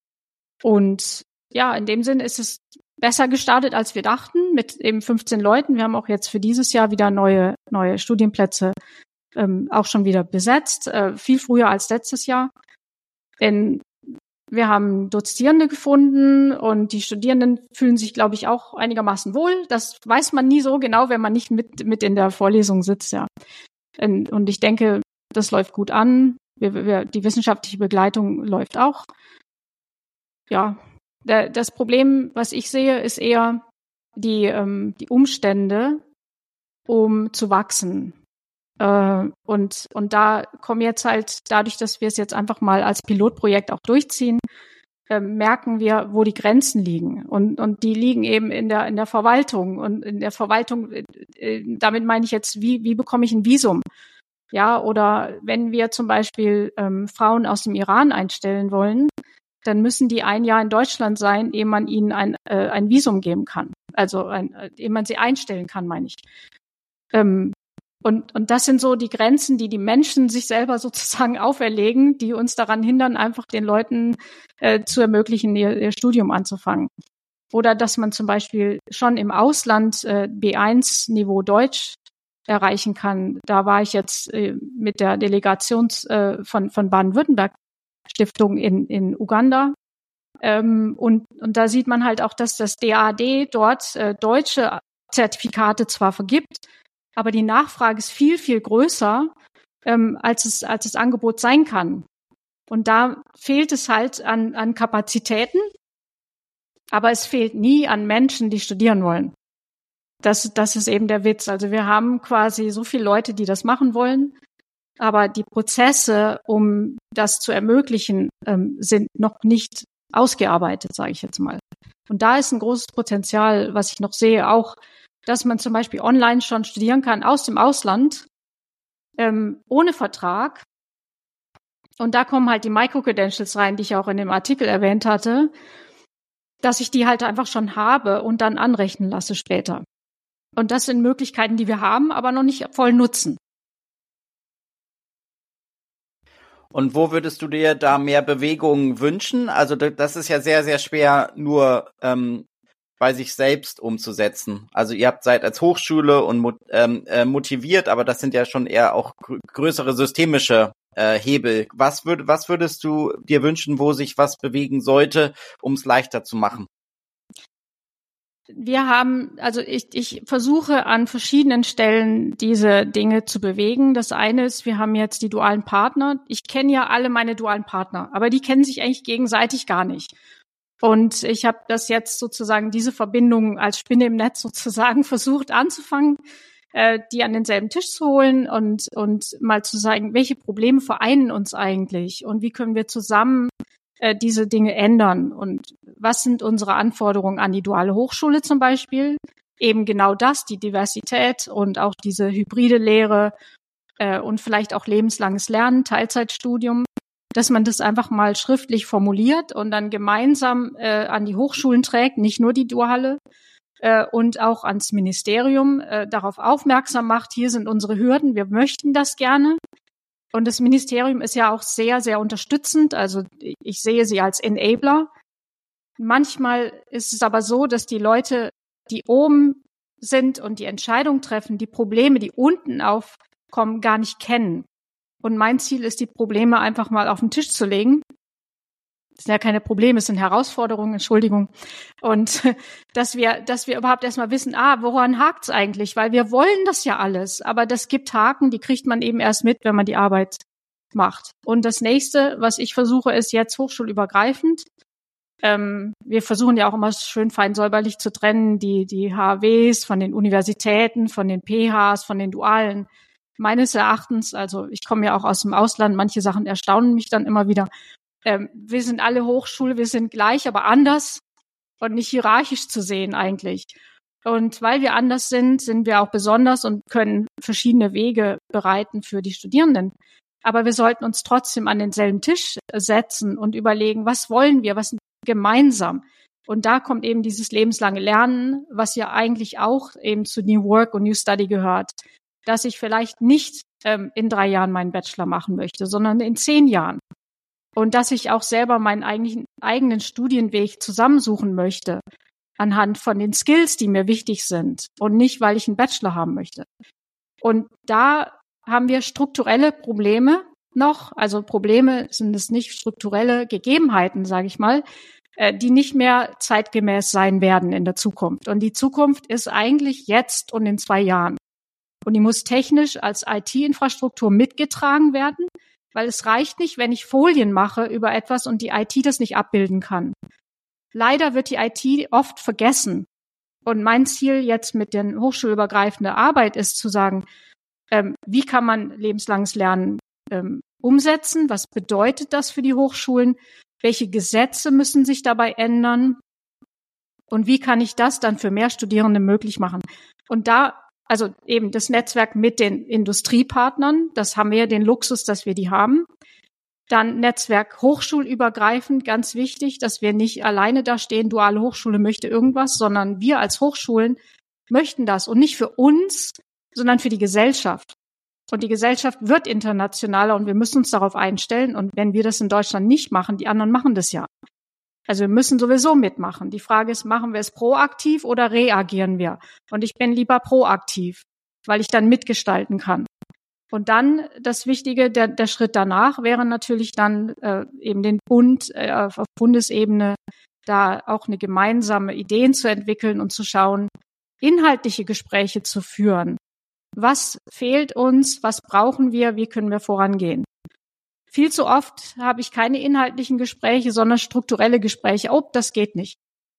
Und ja, in dem Sinn ist es besser gestartet, als wir dachten, mit eben 15 Leuten. Wir haben auch jetzt für dieses Jahr wieder neue Studienplätze auch schon wieder besetzt, viel früher als letztes Jahr. Denn wir haben Dozierende gefunden und die Studierenden fühlen sich, glaube ich, auch einigermaßen wohl. Das weiß man nie so genau, wenn man nicht mit in der Vorlesung sitzt, ja. Und ich denke, das läuft gut an. Die wissenschaftliche Begleitung läuft auch. Ja, das Problem, was ich sehe, ist eher die Umstände, um zu wachsen. Und da kommen jetzt halt, dadurch, dass wir es jetzt einfach mal als Pilotprojekt auch durchziehen, merken wir, wo die Grenzen liegen. Und die liegen eben in der Verwaltung. Und in der Verwaltung, damit meine ich jetzt, wie bekomme ich ein Visum? Ja, oder wenn wir zum Beispiel Frauen aus dem Iran einstellen wollen, dann müssen die 1 Jahr in Deutschland sein, ehe man ihnen ein Visum geben kann. Also ehe man sie einstellen kann, meine ich. Und das sind so die Grenzen, die Menschen sich selber sozusagen auferlegen, die uns daran hindern, einfach den Leuten zu ermöglichen, ihr Studium anzufangen. Oder dass man zum Beispiel schon im Ausland B1-Niveau Deutsch erreichen kann. Da war ich jetzt mit der Delegation von Baden-Württemberg-Stiftung in Uganda. Und da sieht man halt auch, dass das DAAD dort deutsche Zertifikate zwar vergibt, aber die Nachfrage ist viel, viel größer, als das Angebot sein kann. Und da fehlt es halt an Kapazitäten, aber es fehlt nie an Menschen, die studieren wollen. Das ist eben der Witz. Also wir haben quasi so viele Leute, die das machen wollen, aber die Prozesse, um das zu ermöglichen, sind noch nicht ausgearbeitet, sage ich jetzt mal. Und da ist ein großes Potenzial, was ich noch sehe, auch, dass man zum Beispiel online schon studieren kann aus dem Ausland, ohne Vertrag. Und da kommen halt die Micro-Credentials rein, die ich auch in dem Artikel erwähnt hatte, dass ich die halt einfach schon habe und dann anrechnen lasse später. Und das sind Möglichkeiten, die wir haben, aber noch nicht voll nutzen. Und wo würdest du dir da mehr Bewegung wünschen? Also das ist ja sehr, sehr schwer, nur bei sich selbst umzusetzen. Also ihr seid als Hochschule und motiviert, aber das sind ja schon eher auch größere systemische Hebel. Was würdest du dir wünschen, wo sich was bewegen sollte, um es leichter zu machen? Ich versuche an verschiedenen Stellen diese Dinge zu bewegen. Das eine ist, wir haben jetzt die dualen Partner. Ich kenne ja alle meine dualen Partner, aber die kennen sich eigentlich gegenseitig gar nicht. Und ich habe das jetzt sozusagen, diese Verbindung als Spinne im Netz sozusagen versucht anzufangen, die an denselben Tisch zu holen und mal zu sagen, welche Probleme vereinen uns eigentlich und wie können wir zusammen diese Dinge ändern und was sind unsere Anforderungen an die duale Hochschule zum Beispiel? Eben genau das, die Diversität und auch diese hybride Lehre und vielleicht auch lebenslanges Lernen, Teilzeitstudium, dass man das einfach mal schriftlich formuliert und dann gemeinsam an die Hochschulen trägt, nicht nur die duale, und auch ans Ministerium darauf aufmerksam macht, hier sind unsere Hürden, wir möchten das gerne. Und das Ministerium ist ja auch sehr, sehr unterstützend. Also ich sehe sie als Enabler. Manchmal ist es aber so, dass die Leute, die oben sind und die Entscheidung treffen, die Probleme, die unten aufkommen, gar nicht kennen. Und mein Ziel ist, die Probleme einfach mal auf den Tisch zu legen. Das sind ja keine Probleme, es sind Herausforderungen, Entschuldigung. Und dass wir überhaupt erstmal wissen, woran hakt's eigentlich? Weil wir wollen das ja alles, aber das gibt Haken, die kriegt man eben erst mit, wenn man die Arbeit macht. Und das nächste, was ich versuche, ist jetzt hochschulübergreifend. Wir versuchen ja auch immer schön fein säuberlich zu trennen, die HWs von den Universitäten, von den PHs, von den Dualen. Meines Erachtens, also ich komme ja auch aus dem Ausland, manche Sachen erstaunen mich dann immer wieder. Wir sind alle Hochschule, wir sind gleich, aber anders und nicht hierarchisch zu sehen eigentlich. Und weil wir anders sind, sind wir auch besonders und können verschiedene Wege bereiten für die Studierenden. Aber wir sollten uns trotzdem an denselben Tisch setzen und überlegen, was wollen wir, was gemeinsam. Und da kommt eben dieses lebenslange Lernen, was ja eigentlich auch eben zu New Work und New Study gehört, dass ich vielleicht nicht in 3 Jahren meinen Bachelor machen möchte, sondern in 10 Jahren. Und dass ich auch selber meinen eigenen Studienweg zusammensuchen möchte, anhand von den Skills, die mir wichtig sind und nicht, weil ich einen Bachelor haben möchte. Und da haben wir strukturelle Probleme noch, also Probleme sind es nicht, strukturelle Gegebenheiten, sage ich mal, die nicht mehr zeitgemäß sein werden in der Zukunft. Und die Zukunft ist eigentlich jetzt und in 2 Jahren. Und die muss technisch als IT-Infrastruktur mitgetragen werden, weil es reicht nicht, wenn ich Folien mache über etwas und die IT das nicht abbilden kann. Leider wird die IT oft vergessen. Und mein Ziel jetzt mit der hochschulübergreifenden Arbeit ist zu sagen, wie kann man lebenslanges Lernen umsetzen? Was bedeutet das für die Hochschulen? Welche Gesetze müssen sich dabei ändern? Und wie kann ich das dann für mehr Studierende möglich machen? Und da, also eben das Netzwerk mit den Industriepartnern, das haben wir ja den Luxus, dass wir die haben. Dann Netzwerk hochschulübergreifend, ganz wichtig, dass wir nicht alleine da stehen, duale Hochschule möchte irgendwas, sondern wir als Hochschulen möchten das und nicht für uns, sondern für die Gesellschaft. Und die Gesellschaft wird internationaler und wir müssen uns darauf einstellen. Und wenn wir das in Deutschland nicht machen, die anderen machen das ja. Also wir müssen sowieso mitmachen. Die Frage ist, machen wir es proaktiv oder reagieren wir? Und ich bin lieber proaktiv, weil ich dann mitgestalten kann. Und dann das Wichtige, der Schritt danach wäre natürlich dann eben den Bund auf Bundesebene da auch eine gemeinsame Ideen zu entwickeln und zu schauen, inhaltliche Gespräche zu führen. Was fehlt uns? Was brauchen wir? Wie können wir vorangehen? Viel zu oft habe ich keine inhaltlichen Gespräche, sondern strukturelle Gespräche. Oh, das geht nicht.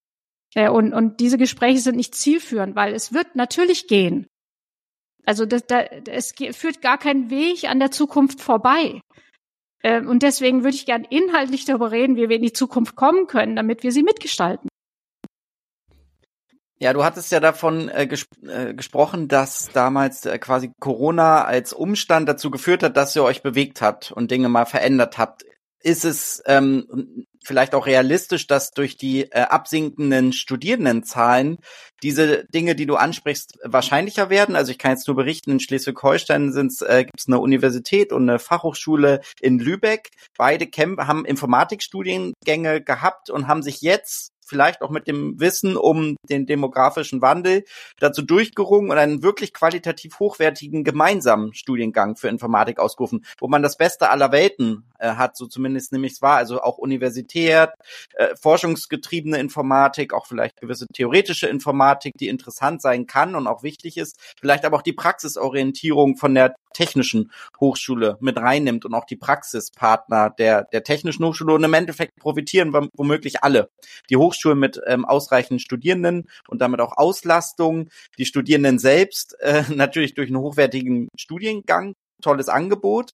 Und diese Gespräche sind nicht zielführend, weil es wird natürlich gehen. Also es führt gar keinen Weg an der Zukunft vorbei. Und deswegen würde ich gern inhaltlich darüber reden, wie wir in die Zukunft kommen können, damit wir sie mitgestalten. Ja, du hattest ja davon gesprochen, dass damals quasi Corona als Umstand dazu geführt hat, dass ihr euch bewegt habt und Dinge mal verändert habt. Ist es vielleicht auch realistisch, dass durch die absinkenden Studierendenzahlen diese Dinge, die du ansprichst, wahrscheinlicher werden? Also ich kann jetzt nur berichten, in Schleswig-Holstein gibt's eine Universität und eine Fachhochschule in Lübeck. Beide haben Informatikstudiengänge gehabt und haben sich jetzt vielleicht auch mit dem Wissen um den demografischen Wandel dazu durchgerungen und einen wirklich qualitativ hochwertigen gemeinsamen Studiengang für Informatik ausgerufen, wo man das Beste aller Welten hat, so zumindest nämlich es war, also auch universitär, forschungsgetriebene Informatik, auch vielleicht gewisse theoretische Informatik, die interessant sein kann und auch wichtig ist, vielleicht aber auch die Praxisorientierung von der technischen Hochschule mit reinnimmt und auch die Praxispartner der technischen Hochschule und im Endeffekt profitieren womöglich alle. Die Hochschulen mit ausreichend Studierenden und damit auch Auslastung, die Studierenden selbst natürlich durch einen hochwertigen Studiengang, tolles Angebot.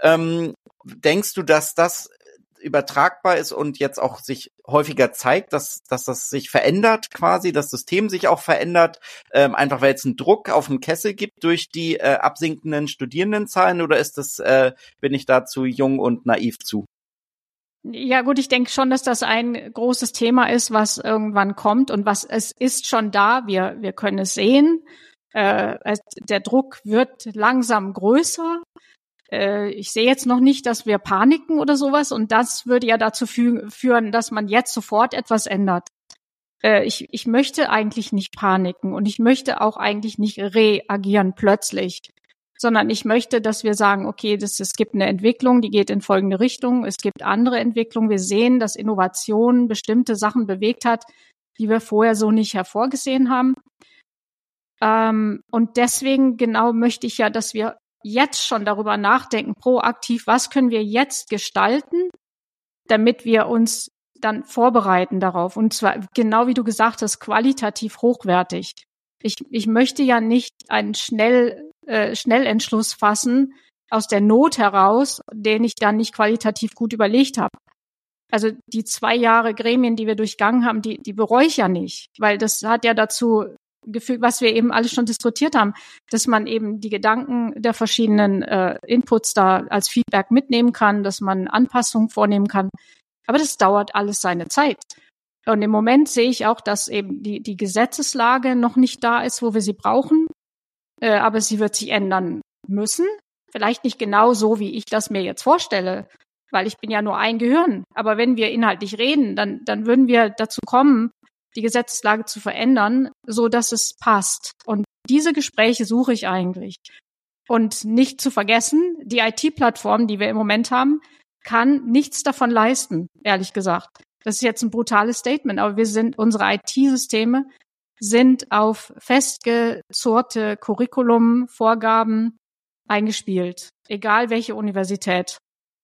Denkst du, dass das übertragbar ist und jetzt auch sich häufiger zeigt, dass das sich verändert quasi, das System sich auch verändert, einfach weil es einen Druck auf den Kessel gibt durch die absinkenden Studierendenzahlen, oder ist das, bin ich da zu jung und naiv zu? Ja gut, ich denke schon, dass das ein großes Thema ist, was irgendwann kommt und es ist schon da. Wir können es sehen. Der Druck wird langsam größer. Ich sehe jetzt noch nicht, dass wir paniken oder sowas, und das würde ja dazu führen, dass man jetzt sofort etwas ändert. Ich möchte eigentlich nicht paniken und ich möchte auch eigentlich nicht reagieren plötzlich, sondern ich möchte, dass wir sagen, okay, es gibt eine Entwicklung, die geht in folgende Richtung, es gibt andere Entwicklungen, wir sehen, dass Innovation bestimmte Sachen bewegt hat, die wir vorher so nicht hervorgesehen haben. Und deswegen genau möchte ich ja, dass wir jetzt schon darüber nachdenken, proaktiv, was können wir jetzt gestalten, damit wir uns dann vorbereiten darauf. Und zwar, genau wie du gesagt hast, qualitativ hochwertig. Ich möchte ja nicht einen Schnellentschluss fassen aus der Not heraus, den ich dann nicht qualitativ gut überlegt habe. Also die 2 Jahre Gremien, die wir durchgangen haben, die bereue ich ja nicht, weil das hat ja dazu gefühlt, was wir eben alles schon diskutiert haben, dass man eben die Gedanken der verschiedenen Inputs da als Feedback mitnehmen kann, dass man Anpassungen vornehmen kann. Aber das dauert alles seine Zeit. Und im Moment sehe ich auch, dass eben die Gesetzeslage noch nicht da ist, wo wir sie brauchen. Aber sie wird sich ändern müssen. Vielleicht nicht genau so, wie ich das mir jetzt vorstelle, weil ich bin ja nur ein Gehirn. Aber wenn wir inhaltlich reden, dann würden wir dazu kommen, die Gesetzeslage zu verändern, so dass es passt. Und diese Gespräche suche ich eigentlich. Und nicht zu vergessen, die IT-Plattform, die wir im Moment haben, kann nichts davon leisten, ehrlich gesagt. Das ist jetzt ein brutales Statement, aber unsere IT-Systeme sind auf festgezurrte Curriculum-Vorgaben eingespielt, egal welche Universität.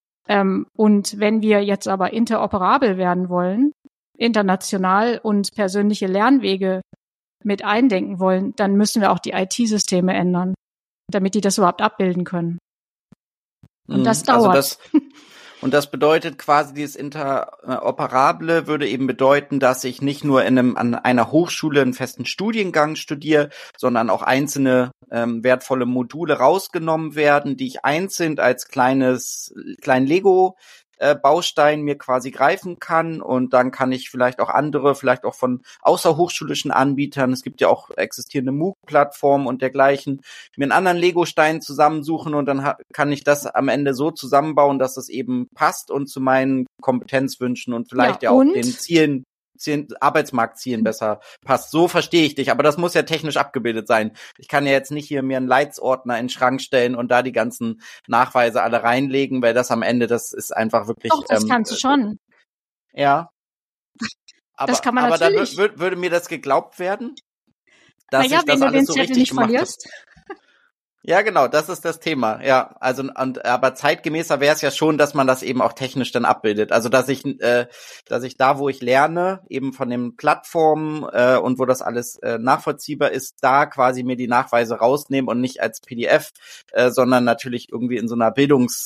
Und wenn wir jetzt aber interoperabel werden wollen, international und persönliche Lernwege mit eindenken wollen, dann müssen wir auch die IT-Systeme ändern, damit die das überhaupt abbilden können. Und das dauert. Und das bedeutet quasi, dieses Interoperable würde eben bedeuten, dass ich nicht nur an einer Hochschule einen festen Studiengang studiere, sondern auch einzelne wertvolle Module rausgenommen werden, die ich einzeln als kleinen Lego Baustein mir quasi greifen kann, und dann kann ich vielleicht auch andere, vielleicht auch von außerhochschulischen Anbietern, es gibt ja auch existierende MOOC-Plattformen und dergleichen, mir einen anderen Lego-Stein zusammensuchen, und dann kann ich das am Ende so zusammenbauen, dass es eben passt und zu meinen Kompetenzwünschen und vielleicht ja auch den Arbeitsmarktzielen besser passt. So verstehe ich dich, aber das muss ja technisch abgebildet sein. Ich kann ja jetzt nicht hier mir einen Leitsordner in den Schrank stellen und da die ganzen Nachweise alle reinlegen, weil das am Ende, das ist einfach wirklich... Doch, das kannst du schon. Ja. Aber, das kann man aber natürlich. Dann würde mir das geglaubt werden, dass naja, ich das alles so richtig gemacht habe. Ja, genau, das ist das Thema. Ja, also aber zeitgemäßer wäre es ja schon, dass man das eben auch technisch dann abbildet. Also dass ich da, wo ich lerne, eben von den Plattformen und wo das alles nachvollziehbar ist, da quasi mir die Nachweise rausnehmen und nicht als PDF, sondern natürlich irgendwie in so einer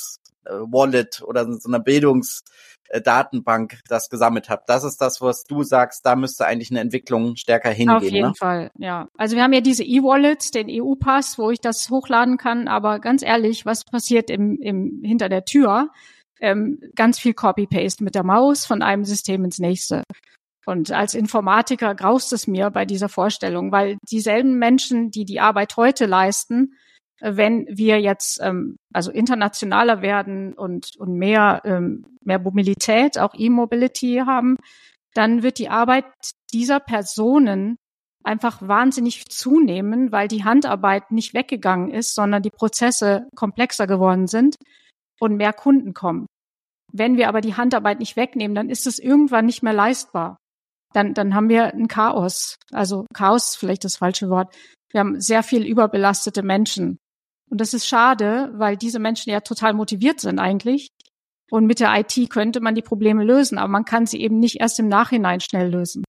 Wallet oder so einer Bildungsdatenbank das gesammelt habe. Das ist das, was du sagst, da müsste eigentlich eine Entwicklung stärker hingehen. Auf jeden Fall, ja. Also wir haben ja diese E-Wallets, den EU-Pass, wo ich das hochladen kann, aber ganz ehrlich, was passiert hinter der Tür? Ganz viel Copy-Paste mit der Maus von einem System ins nächste. Und als Informatiker graust es mir bei dieser Vorstellung, weil dieselben Menschen, die Arbeit heute leisten, wenn wir jetzt also internationaler werden und mehr Mobilität, auch E-Mobility haben, dann wird die Arbeit dieser Personen einfach wahnsinnig zunehmen, weil die Handarbeit nicht weggegangen ist, sondern die Prozesse komplexer geworden sind und mehr Kunden kommen. Wenn wir aber die Handarbeit nicht wegnehmen, dann ist es irgendwann nicht mehr leistbar. Dann haben wir ein Chaos. Also Chaos ist vielleicht das falsche Wort. Wir haben sehr viel überbelastete Menschen. Und das ist schade, weil diese Menschen ja total motiviert sind eigentlich. Und mit der IT könnte man die Probleme lösen, aber man kann sie eben nicht erst im Nachhinein schnell lösen.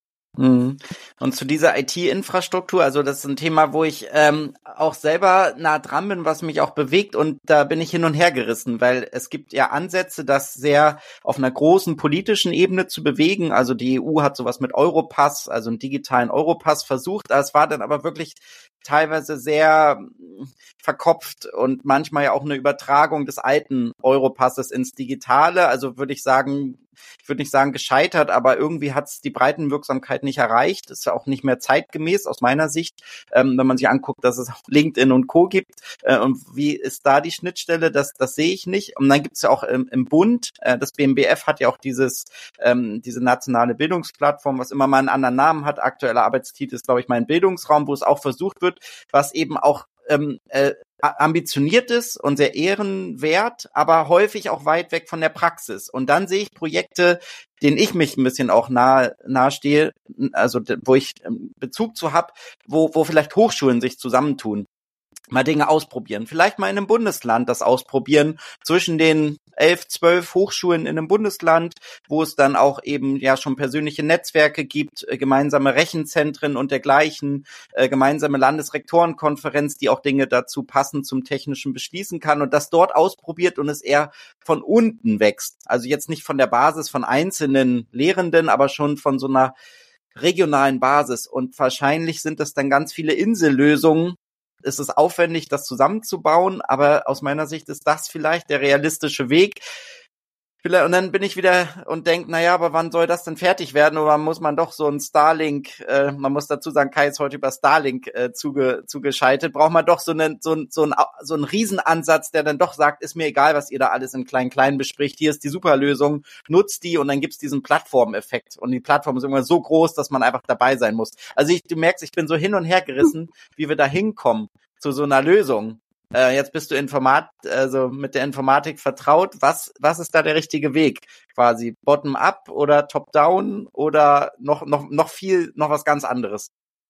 Und zu dieser IT-Infrastruktur, also das ist ein Thema, wo ich auch selber nah dran bin, was mich auch bewegt, und da bin ich hin und her gerissen, weil es gibt ja Ansätze, das sehr auf einer großen politischen Ebene zu bewegen. Also die EU hat sowas mit Europass, also einen digitalen Europass versucht. Es war dann aber wirklich teilweise sehr verkopft und manchmal ja auch eine Übertragung des alten Europasses ins Digitale. Also ich würde nicht sagen gescheitert, aber irgendwie hat es die Breitenwirksamkeit nicht erreicht. Ist ja auch nicht mehr zeitgemäß aus meiner Sicht, wenn man sich anguckt, dass es auch LinkedIn und Co. gibt. Und wie ist da die Schnittstelle? Das sehe ich nicht. Und dann gibt es ja auch im Bund, das BMBF hat ja auch diese nationale Bildungsplattform, was immer mal einen anderen Namen hat. Aktueller Arbeitstitel ist, glaube ich, mein Bildungsraum, wo es auch versucht wird, was eben auch ambitioniert ist und sehr ehrenwert, aber häufig auch weit weg von der Praxis. Und dann sehe ich Projekte, denen ich mich ein bisschen auch nahe stehe, also wo ich Bezug zu habe, wo vielleicht Hochschulen sich zusammentun, mal Dinge ausprobieren. Vielleicht mal in einem Bundesland das ausprobieren, zwischen den 11, 12 Hochschulen in einem Bundesland, wo es dann auch eben ja schon persönliche Netzwerke gibt, gemeinsame Rechenzentren und dergleichen, gemeinsame Landesrektorenkonferenz, die auch Dinge dazu passend zum Technischen beschließen kann und das dort ausprobiert und es eher von unten wächst. Also jetzt nicht von der Basis von einzelnen Lehrenden, aber schon von so einer regionalen Basis. Und wahrscheinlich sind das dann ganz viele Insellösungen. Es ist aufwendig, das zusammenzubauen, aber aus meiner Sicht ist das vielleicht der realistische Weg. Und dann bin ich wieder und denke, naja, aber wann soll das denn fertig werden? Oder muss man doch so ein Starlink, man muss dazu sagen, Kai ist heute über Starlink zugeschaltet, braucht man doch so einen Riesenansatz, der dann doch sagt, ist mir egal, was ihr da alles in Klein-Klein bespricht, hier ist die Superlösung, nutzt die und dann gibt's diesen Plattformeffekt. Und die Plattform ist irgendwann so groß, dass man einfach dabei sein muss. Also du merkst, ich bin so hin und her gerissen, wie wir da hinkommen zu so einer Lösung. Jetzt bist du mit der Informatik vertraut. Was ist da der richtige Weg? Quasi bottom-up oder top-down oder noch was ganz anderes?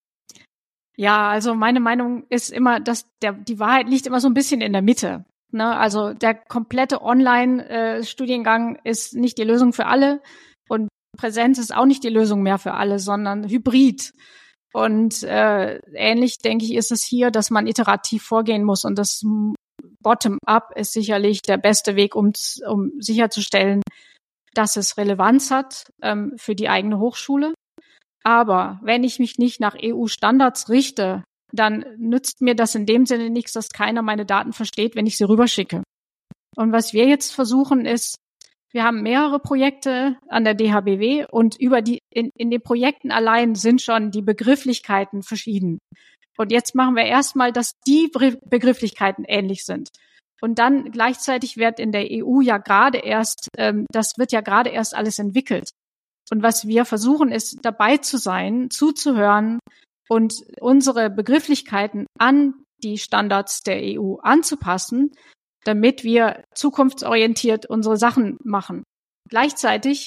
Ja, also meine Meinung ist immer, dass die Wahrheit liegt immer so ein bisschen in der Mitte. Ne? Also der komplette Online-Studiengang ist nicht die Lösung für alle und Präsenz ist auch nicht die Lösung mehr für alle, sondern Hybrid. Und ähnlich, denke ich, ist es hier, dass man iterativ vorgehen muss. Und das Bottom-up ist sicherlich der beste Weg, um sicherzustellen, dass es Relevanz hat für die eigene Hochschule. Aber wenn ich mich nicht nach EU-Standards richte, dann nützt mir das in dem Sinne nichts, dass keiner meine Daten versteht, wenn ich sie rüberschicke. Und was wir jetzt versuchen ist, wir haben mehrere Projekte an der DHBW und in den Projekten allein sind schon die Begrifflichkeiten verschieden. Und jetzt machen wir erstmal, dass die Begrifflichkeiten ähnlich sind. Und dann gleichzeitig wird in der EU ja gerade erst, das wird ja gerade erst alles entwickelt. Und was wir versuchen ist, dabei zu sein, zuzuhören und unsere Begrifflichkeiten an die Standards der EU anzupassen, damit wir zukunftsorientiert unsere Sachen machen. Gleichzeitig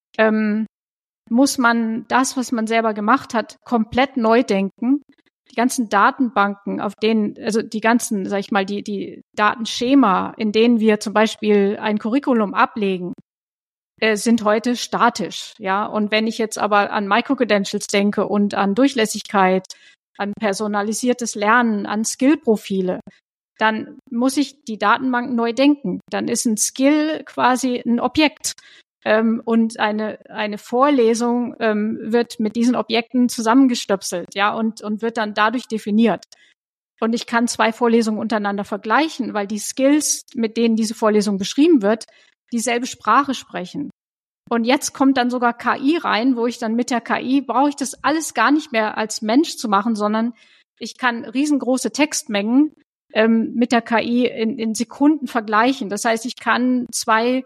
muss man das, was man selber gemacht hat, komplett neu denken. Die ganzen Datenbanken, auf denen, also die ganzen, sag ich mal, die Datenschema, in denen wir zum Beispiel ein Curriculum ablegen, sind heute statisch. Ja, und wenn ich jetzt aber an Microcredentials denke und an Durchlässigkeit, an personalisiertes Lernen, an Skillprofile, dann muss ich die Datenbank neu denken. Dann ist ein Skill quasi ein Objekt. Und eine Vorlesung wird mit diesen Objekten zusammengestöpselt, ja, und wird dann dadurch definiert. Und ich kann 2 Vorlesungen untereinander vergleichen, weil die Skills, mit denen diese Vorlesung beschrieben wird, dieselbe Sprache sprechen. Und jetzt kommt dann sogar KI rein, wo ich dann mit der KI brauche ich das alles gar nicht mehr als Mensch zu machen, sondern ich kann riesengroße Textmengen mit der KI in Sekunden vergleichen. Das heißt, ich kann zwei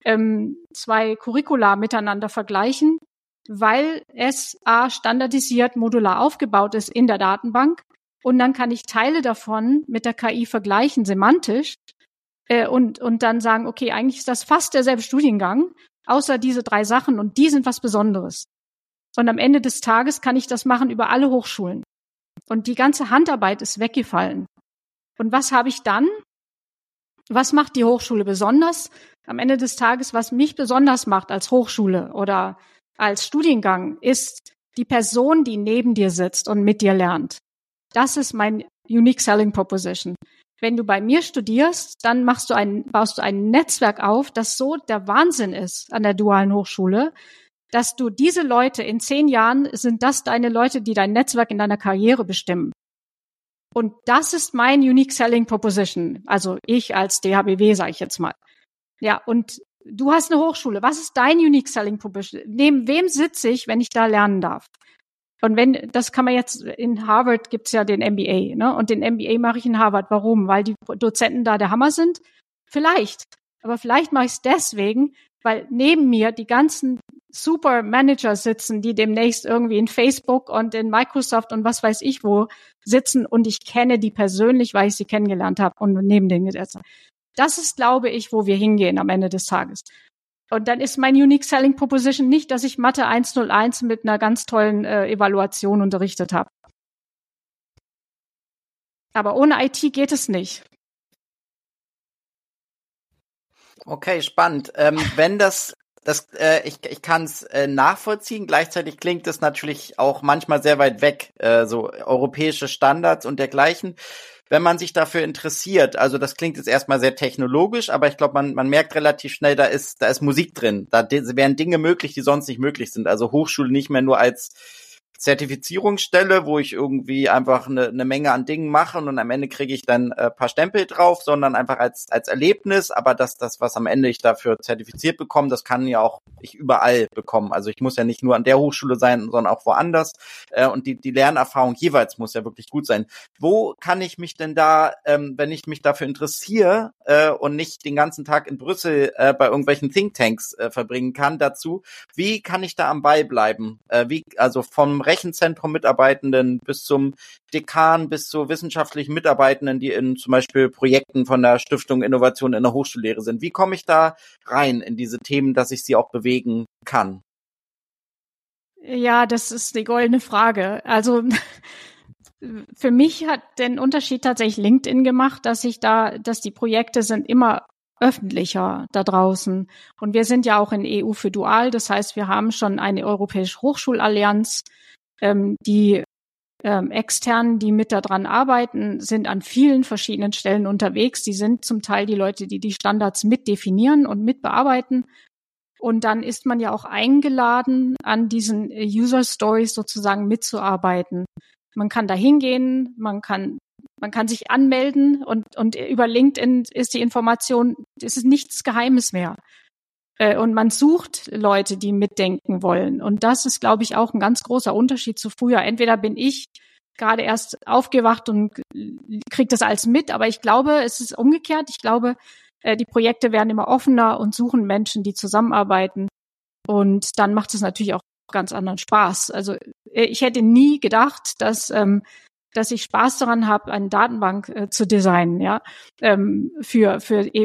Curricula miteinander vergleichen, weil es standardisiert modular aufgebaut ist in der Datenbank. Und dann kann ich Teile davon mit der KI vergleichen, semantisch, und dann sagen, okay, eigentlich ist das fast derselbe Studiengang, außer diese 3 Sachen und die sind was Besonderes. Und am Ende des Tages kann ich das machen über alle Hochschulen. Und die ganze Handarbeit ist weggefallen. Und was habe ich dann? Was macht die Hochschule besonders? Am Ende des Tages, was mich besonders macht als Hochschule oder als Studiengang, ist die Person, die neben dir sitzt und mit dir lernt. Das ist mein Unique Selling Proposition. Wenn du bei mir studierst, dann baust du ein Netzwerk auf, das so der Wahnsinn ist an der dualen Hochschule, dass du diese Leute in 10 Jahren sind das deine Leute, die dein Netzwerk in deiner Karriere bestimmen. Und das ist mein Unique Selling Proposition. Also ich als DHBW, sage ich jetzt mal. Ja, und du hast eine Hochschule. Was ist dein Unique Selling Proposition? Neben wem sitze ich, wenn ich da lernen darf? Und das kann man jetzt, in Harvard gibt's ja den MBA, ne? Und den MBA mache ich in Harvard. Warum? Weil die Dozenten da der Hammer sind? Vielleicht. Aber vielleicht mache ich es deswegen, weil neben mir die ganzen super Manager sitzen, die demnächst irgendwie in Facebook und in Microsoft und was weiß ich wo sitzen und ich kenne die persönlich, weil ich sie kennengelernt habe und neben denen gesetzt habe. Das ist, glaube ich, wo wir hingehen am Ende des Tages. Und dann ist mein Unique Selling Proposition nicht, dass ich Mathe 101 mit einer ganz tollen Evaluation unterrichtet habe. Aber ohne IT geht es nicht. Okay, spannend. Wenn ich kann es nachvollziehen. Gleichzeitig klingt es natürlich auch manchmal sehr weit weg, so europäische Standards und dergleichen. Wenn man sich dafür interessiert, also das klingt jetzt erstmal sehr technologisch, aber ich glaube, man merkt relativ schnell, da ist Musik drin. Da wären Dinge möglich, die sonst nicht möglich sind. Also Hochschule nicht mehr nur als Zertifizierungsstelle, wo ich irgendwie einfach eine Menge an Dingen mache und am Ende kriege ich dann paar Stempel drauf, sondern einfach als Erlebnis, aber das, was am Ende ich dafür zertifiziert bekomme, das kann ja auch ich überall bekommen. Also ich muss ja nicht nur an der Hochschule sein, sondern auch woanders und die Lernerfahrung jeweils muss ja wirklich gut sein. Wo kann ich mich denn da, wenn ich mich dafür interessiere und nicht den ganzen Tag in Brüssel bei irgendwelchen Thinktanks verbringen kann, dazu, wie kann ich da am Ball bleiben? Also vom Rechenzentrum Mitarbeitenden bis zum Dekan, bis zu wissenschaftlichen Mitarbeitenden, die in zum Beispiel Projekten von der Stiftung Innovation in der Hochschullehre sind. Wie komme ich da rein in diese Themen, dass ich sie auch bewegen kann? Ja, das ist die goldene Frage. Also für mich hat den Unterschied tatsächlich LinkedIn gemacht, dass die Projekte sind immer öffentlicher da draußen. Und wir sind ja auch in EU für Dual. Das heißt, wir haben schon eine europäische Hochschulallianz. Die Externen, die mit daran arbeiten, sind an vielen verschiedenen Stellen unterwegs. Die sind zum Teil die Leute, die Standards mit definieren und mit bearbeiten. Und dann ist man ja auch eingeladen, an diesen User Stories sozusagen mitzuarbeiten. Man kann da hingehen, man kann sich anmelden und über LinkedIn ist die Information, es ist nichts Geheimes mehr. Und man sucht Leute, die mitdenken wollen. Und das ist, glaube ich, auch ein ganz großer Unterschied zu früher. Entweder bin ich gerade erst aufgewacht und kriege das alles mit, aber ich glaube, es ist umgekehrt. Ich glaube, die Projekte werden immer offener und suchen Menschen, die zusammenarbeiten. Und dann macht es natürlich auch ganz anderen Spaß. Also ich hätte nie gedacht, dass ich Spaß daran habe, eine Datenbank zu designen, ja, für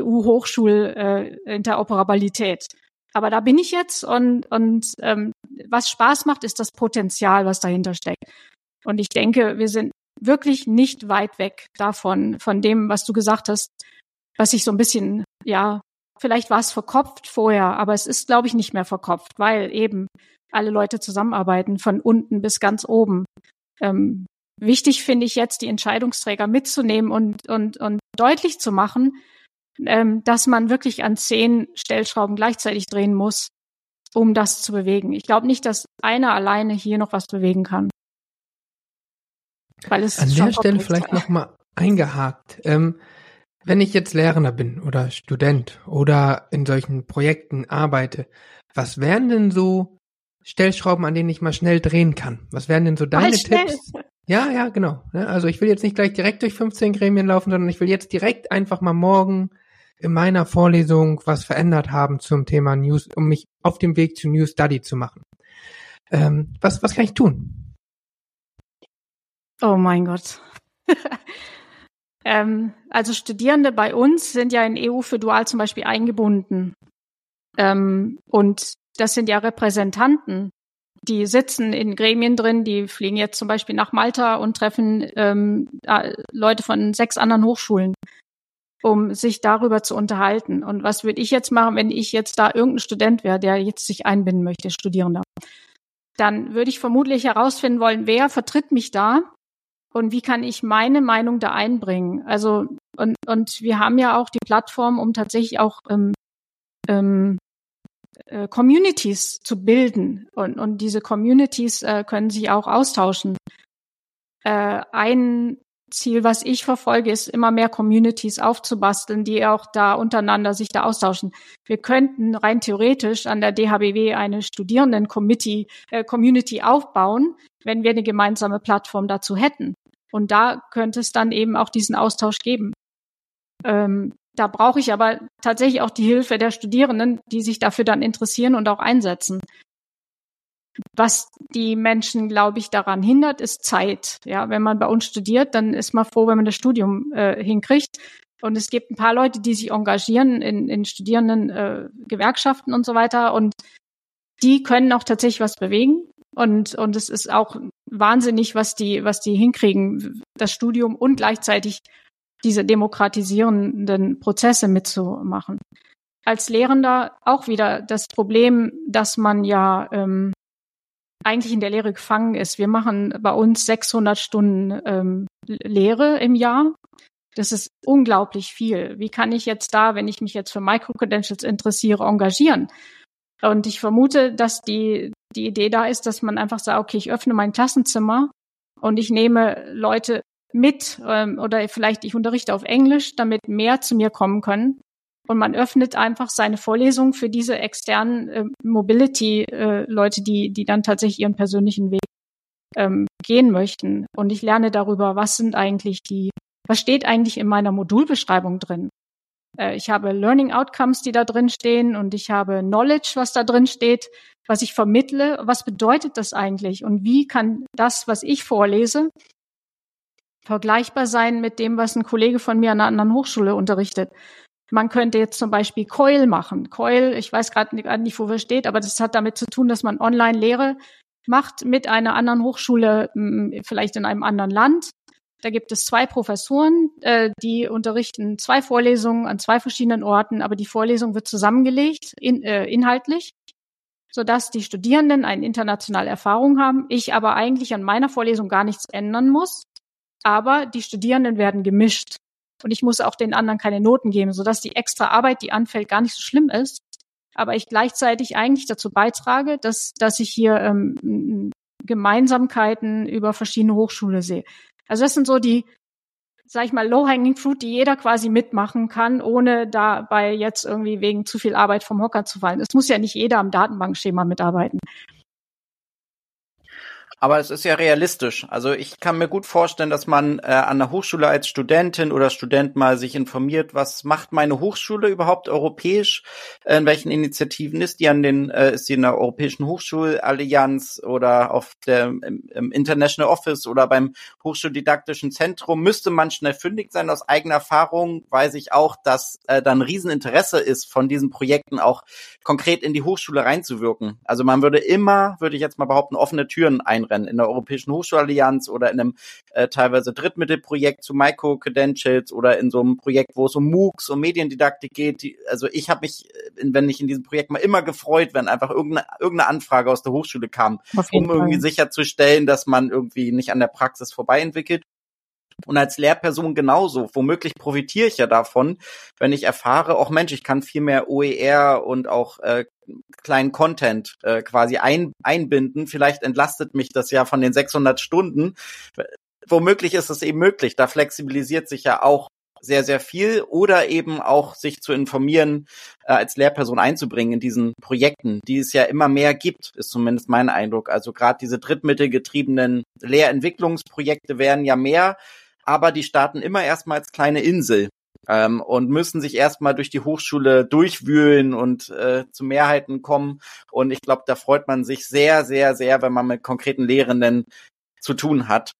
EU-Hochschul-Interoperabilität. Aber da bin ich jetzt und was Spaß macht, ist das Potenzial, was dahinter steckt. Und ich denke, wir sind wirklich nicht weit weg davon, von dem, was du gesagt hast, was ich so ein bisschen, ja, vielleicht war es verkopft vorher, aber es ist, glaube ich, nicht mehr verkopft, weil eben alle Leute zusammenarbeiten, von unten bis ganz oben. wichtig finde ich jetzt, die Entscheidungsträger mitzunehmen und deutlich zu machen, dass man wirklich an 10 Stellschrauben gleichzeitig drehen muss, um das zu bewegen. Ich glaube nicht, dass einer alleine hier noch was bewegen kann. Weil es an der Stelle vielleicht nochmal eingehakt. Wenn ich jetzt Lehrender bin oder Student oder in solchen Projekten arbeite, was wären denn so Stellschrauben, an denen ich mal schnell drehen kann? Was wären denn so deine Tipps? Ja, genau. Also ich will jetzt nicht gleich direkt durch 15 Gremien laufen, sondern ich will jetzt direkt einfach mal morgen in meiner Vorlesung was verändert haben zum Thema News, um mich auf dem Weg zu New Study zu machen. Was kann ich tun? Oh mein Gott. Also Studierende bei uns sind ja in EU für Dual zum Beispiel eingebunden. Und das sind ja Repräsentanten, die sitzen in Gremien drin, die fliegen jetzt zum Beispiel nach Malta und treffen Leute von 6 anderen Hochschulen, um sich darüber zu unterhalten. Und was würde ich jetzt machen, wenn ich jetzt da irgendein Student wäre, der jetzt sich einbinden möchte, Studierender? Dann würde ich vermutlich herausfinden wollen, wer vertritt mich da und wie kann ich meine Meinung da einbringen. Also und wir haben ja auch die Plattform, um tatsächlich auch Communities zu bilden und diese Communities können sich auch austauschen. Ein Ziel, was ich verfolge, ist immer mehr Communities aufzubasteln, die auch da untereinander sich da austauschen. Wir könnten rein theoretisch an der DHBW eine Studierenden-Community aufbauen, wenn wir eine gemeinsame Plattform dazu hätten. Und da könnte es dann eben auch diesen Austausch geben. Da brauche ich aber tatsächlich auch die Hilfe der Studierenden, die sich dafür dann interessieren und auch einsetzen. Was die Menschen, glaube ich, daran hindert, ist Zeit. Ja, wenn man bei uns studiert, dann ist man froh, wenn man das Studium hinkriegt. Und es gibt ein paar Leute, die sich engagieren in Studierenden Gewerkschaften und so weiter. Und die können auch tatsächlich was bewegen. Und es ist auch wahnsinnig, was die hinkriegen, das Studium und gleichzeitig diese demokratisierenden Prozesse mitzumachen. Als Lehrender auch wieder das Problem, dass man ja eigentlich in der Lehre gefangen ist. Wir machen bei uns 600 Stunden Lehre im Jahr. Das ist unglaublich viel. Wie kann ich jetzt da, wenn ich mich jetzt für Microcredentials interessiere, engagieren? Und ich vermute, dass die Idee da ist, dass man einfach sagt, okay, ich öffne mein Klassenzimmer und ich nehme Leute mit oder vielleicht ich unterrichte auf Englisch, damit mehr zu mir kommen können. Und man öffnet einfach seine Vorlesung für diese externen Mobility-Leute, die dann tatsächlich ihren persönlichen Weg gehen möchten. Und ich lerne darüber, was steht eigentlich in meiner Modulbeschreibung drin. Ich habe Learning Outcomes, die da drin stehen, und ich habe Knowledge, was da drin steht, was ich vermittle. Was bedeutet das eigentlich? Und wie kann das, was ich vorlese, vergleichbar sein mit dem, was ein Kollege von mir an einer anderen Hochschule unterrichtet? Man könnte jetzt zum Beispiel COIL machen. COIL, ich weiß gerade nicht, wofür es steht, aber das hat damit zu tun, dass man Online-Lehre macht mit einer anderen Hochschule, vielleicht in einem anderen Land. Da gibt es 2 Professoren, die unterrichten 2 Vorlesungen an 2 verschiedenen Orten, aber die Vorlesung wird zusammengelegt, inhaltlich, sodass die Studierenden eine internationale Erfahrung haben. Ich aber eigentlich an meiner Vorlesung gar nichts ändern muss, aber die Studierenden werden gemischt. Und ich muss auch den anderen keine Noten geben, sodass die extra Arbeit, die anfällt, gar nicht so schlimm ist. Aber ich gleichzeitig eigentlich dazu beitrage, dass ich hier Gemeinsamkeiten über verschiedene Hochschulen sehe. Also das sind so die, sag ich mal, low-hanging fruit, die jeder quasi mitmachen kann, ohne dabei jetzt irgendwie wegen zu viel Arbeit vom Hocker zu fallen. Es muss ja nicht jeder am Datenbankschema mitarbeiten. Aber es ist ja realistisch. Also ich kann mir gut vorstellen, dass man an der Hochschule als Studentin oder Student mal sich informiert, was macht meine Hochschule überhaupt europäisch? In welchen Initiativen ist die ist die in der Europäischen Hochschulallianz oder auf im International Office oder beim Hochschuldidaktischen Zentrum? Müsste man schnell fündig sein. Aus eigener Erfahrung weiß ich auch, dass da ein Rieseninteresse ist, von diesen Projekten auch konkret in die Hochschule reinzuwirken. Also man würde ich jetzt mal behaupten, offene Türen einrennen. Rennen, in der Europäischen Hochschulallianz oder in einem teilweise Drittmittelprojekt zu Micro-Credentials oder in so einem Projekt, wo es um MOOCs, um Mediendidaktik geht. Also ich habe mich, wenn ich in diesem Projekt mal immer gefreut, wenn einfach irgendeine Anfrage aus der Hochschule kam, um irgendwie sicherzustellen, dass man irgendwie nicht an der Praxis vorbei entwickelt. Und als Lehrperson genauso. Womöglich profitiere ich ja davon, wenn ich erfahre, auch Mensch, ich kann viel mehr OER und auch kleinen Content quasi einbinden. Vielleicht entlastet mich das ja von den 600 Stunden. Womöglich ist es eben möglich. Da flexibilisiert sich ja auch sehr, sehr viel. Oder eben auch sich zu informieren, als Lehrperson einzubringen in diesen Projekten, die es ja immer mehr gibt, ist zumindest mein Eindruck. Also gerade diese drittmittelgetriebenen Lehrentwicklungsprojekte werden ja mehr, aber die starten immer erstmal als kleine Insel und müssen sich erstmal durch die Hochschule durchwühlen und zu Mehrheiten kommen. Und ich glaube, da freut man sich sehr, sehr, sehr, wenn man mit konkreten Lehrenden zu tun hat.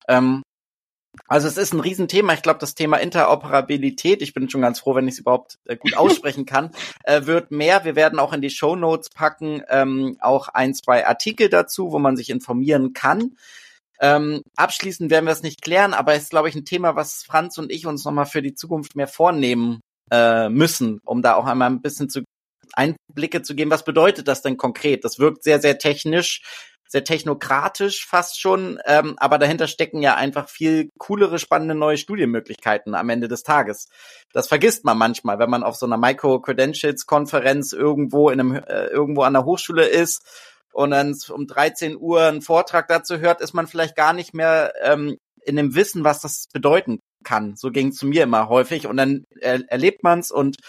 Also es ist ein Riesenthema. Ich glaube, das Thema Interoperabilität, ich bin schon ganz froh, wenn ich es überhaupt gut aussprechen kann, wird mehr. Wir werden auch in die Shownotes packen, auch 1, 2 Artikel dazu, wo man sich informieren kann. Abschließend werden wir es nicht klären, aber es ist, glaube ich, ein Thema, was Franz und ich uns nochmal für die Zukunft mehr vornehmen müssen, um da auch einmal ein bisschen Einblicke zu geben. Was bedeutet das denn konkret? Das wirkt sehr, sehr technisch, sehr technokratisch fast schon, aber dahinter stecken ja einfach viel coolere, spannende neue Studienmöglichkeiten am Ende des Tages. Das vergisst man manchmal, wenn man auf so einer Micro-Credentials-Konferenz irgendwo irgendwo an der Hochschule ist und dann um 13 Uhr einen Vortrag dazu hört, ist man vielleicht gar nicht mehr in dem Wissen, was das bedeuten kann. So ging es zu mir immer häufig und dann erlebt man es und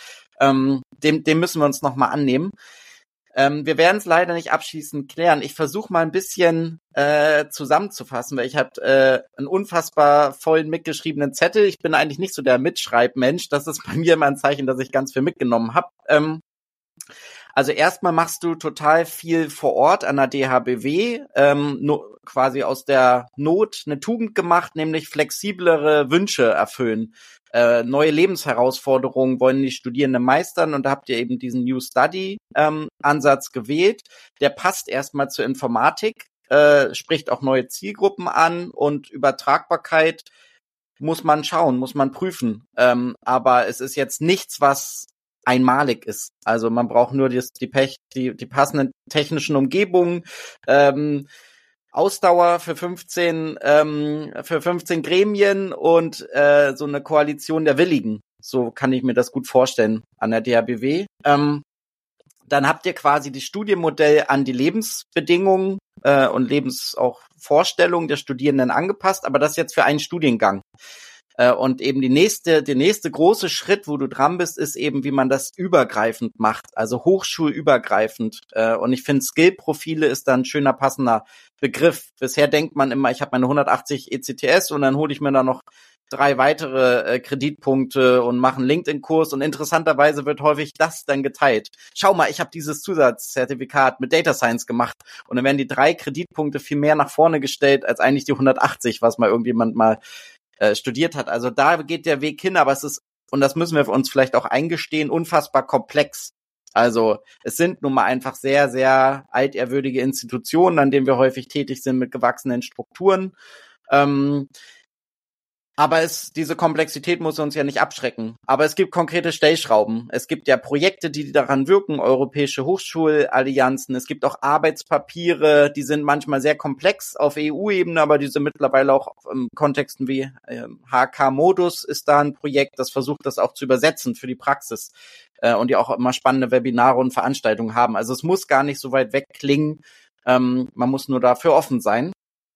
dem müssen wir uns nochmal annehmen. Wir werden es leider nicht abschließend klären. Ich versuche mal ein bisschen zusammenzufassen, weil ich habe einen unfassbar vollen mitgeschriebenen Zettel. Ich bin eigentlich nicht so der Mitschreibmensch. Das ist bei mir immer ein Zeichen, dass ich ganz viel mitgenommen habe. Also erstmal machst du total viel vor Ort an der DHBW, quasi aus der Not eine Tugend gemacht, nämlich flexiblere Wünsche erfüllen. Neue Lebensherausforderungen wollen die Studierenden meistern und da habt ihr eben diesen New Study Ansatz gewählt. Der passt erstmal zur Informatik, spricht auch neue Zielgruppen an und Übertragbarkeit muss man schauen, muss man prüfen. Aber es ist jetzt nichts, was einmalig ist. Also man braucht nur die passenden technischen Umgebungen, Ausdauer für 15 Gremien und so eine Koalition der Willigen. So kann ich mir das gut vorstellen an der DHBW. Dann habt ihr quasi das Studienmodell an die Lebensbedingungen und auch Vorstellungen der Studierenden angepasst, aber das jetzt für einen Studiengang. Und eben der nächste große Schritt, wo du dran bist, ist eben, wie man das übergreifend macht, also hochschulübergreifend. Und ich finde, Skill-Profile ist da ein schöner, passender Begriff. Bisher denkt man immer, ich habe meine 180 ECTS und dann hole ich mir da noch 3 weitere Kreditpunkte und mache einen LinkedIn-Kurs. Und interessanterweise wird häufig das dann geteilt. Schau mal, ich habe dieses Zusatzzertifikat mit Data Science gemacht. Und dann werden die 3 Kreditpunkte viel mehr nach vorne gestellt, als eigentlich die 180, was mal irgendjemand mal studiert hat. Also da geht der Weg hin, aber es ist, und das müssen wir uns vielleicht auch eingestehen, unfassbar komplex. Also es sind nun mal einfach sehr, sehr altehrwürdige Institutionen, an denen wir häufig tätig sind mit gewachsenen Strukturen. Aber diese Komplexität muss uns ja nicht abschrecken. Aber es gibt konkrete Stellschrauben. Es gibt ja Projekte, die daran wirken, europäische Hochschulallianzen. Es gibt auch Arbeitspapiere, die sind manchmal sehr komplex auf EU-Ebene, aber die sind mittlerweile auch in Kontexten wie HK-Modus ist da ein Projekt, das versucht, das auch zu übersetzen für die Praxis und die auch immer spannende Webinare und Veranstaltungen haben. Also es muss gar nicht so weit weg klingen. Man muss nur dafür offen sein.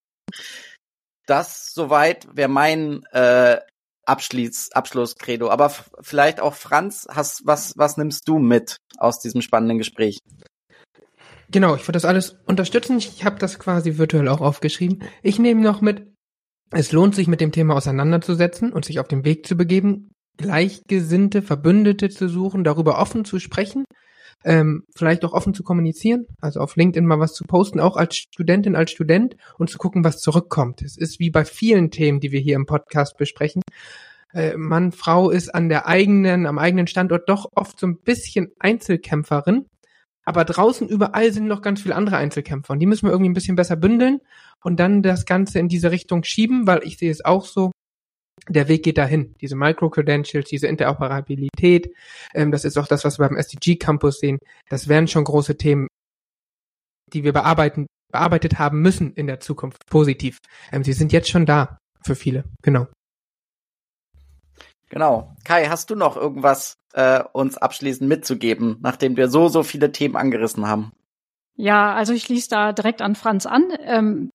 Das soweit wäre mein Abschlusskredo. Aber vielleicht auch Franz, was nimmst du mit aus diesem spannenden Gespräch? Genau, ich würde das alles unterstützen. Ich habe das quasi virtuell auch aufgeschrieben. Ich nehme noch mit, es lohnt sich mit dem Thema auseinanderzusetzen und sich auf den Weg zu begeben, Gleichgesinnte, Verbündete zu suchen, darüber offen zu sprechen. Vielleicht auch offen zu kommunizieren, also auf LinkedIn mal was zu posten, auch als Studentin, als Student und zu gucken, was zurückkommt. Es ist wie bei vielen Themen, die wir hier im Podcast besprechen. Mann, Frau ist am eigenen Standort doch oft so ein bisschen Einzelkämpferin. Aber draußen überall sind noch ganz viele andere Einzelkämpfer und die müssen wir irgendwie ein bisschen besser bündeln und dann das Ganze in diese Richtung schieben, weil ich sehe es auch so, der Weg geht dahin. Diese Micro-Credentials, diese Interoperabilität, das ist auch das, was wir beim SDG-Campus sehen. Das wären schon große Themen, die wir bearbeitet haben müssen in der Zukunft, positiv. Sie sind jetzt schon da für viele, genau. Genau. Kai, hast du noch irgendwas uns abschließend mitzugeben, nachdem wir so viele Themen angerissen haben? Ja, also ich schließe da direkt an Franz an.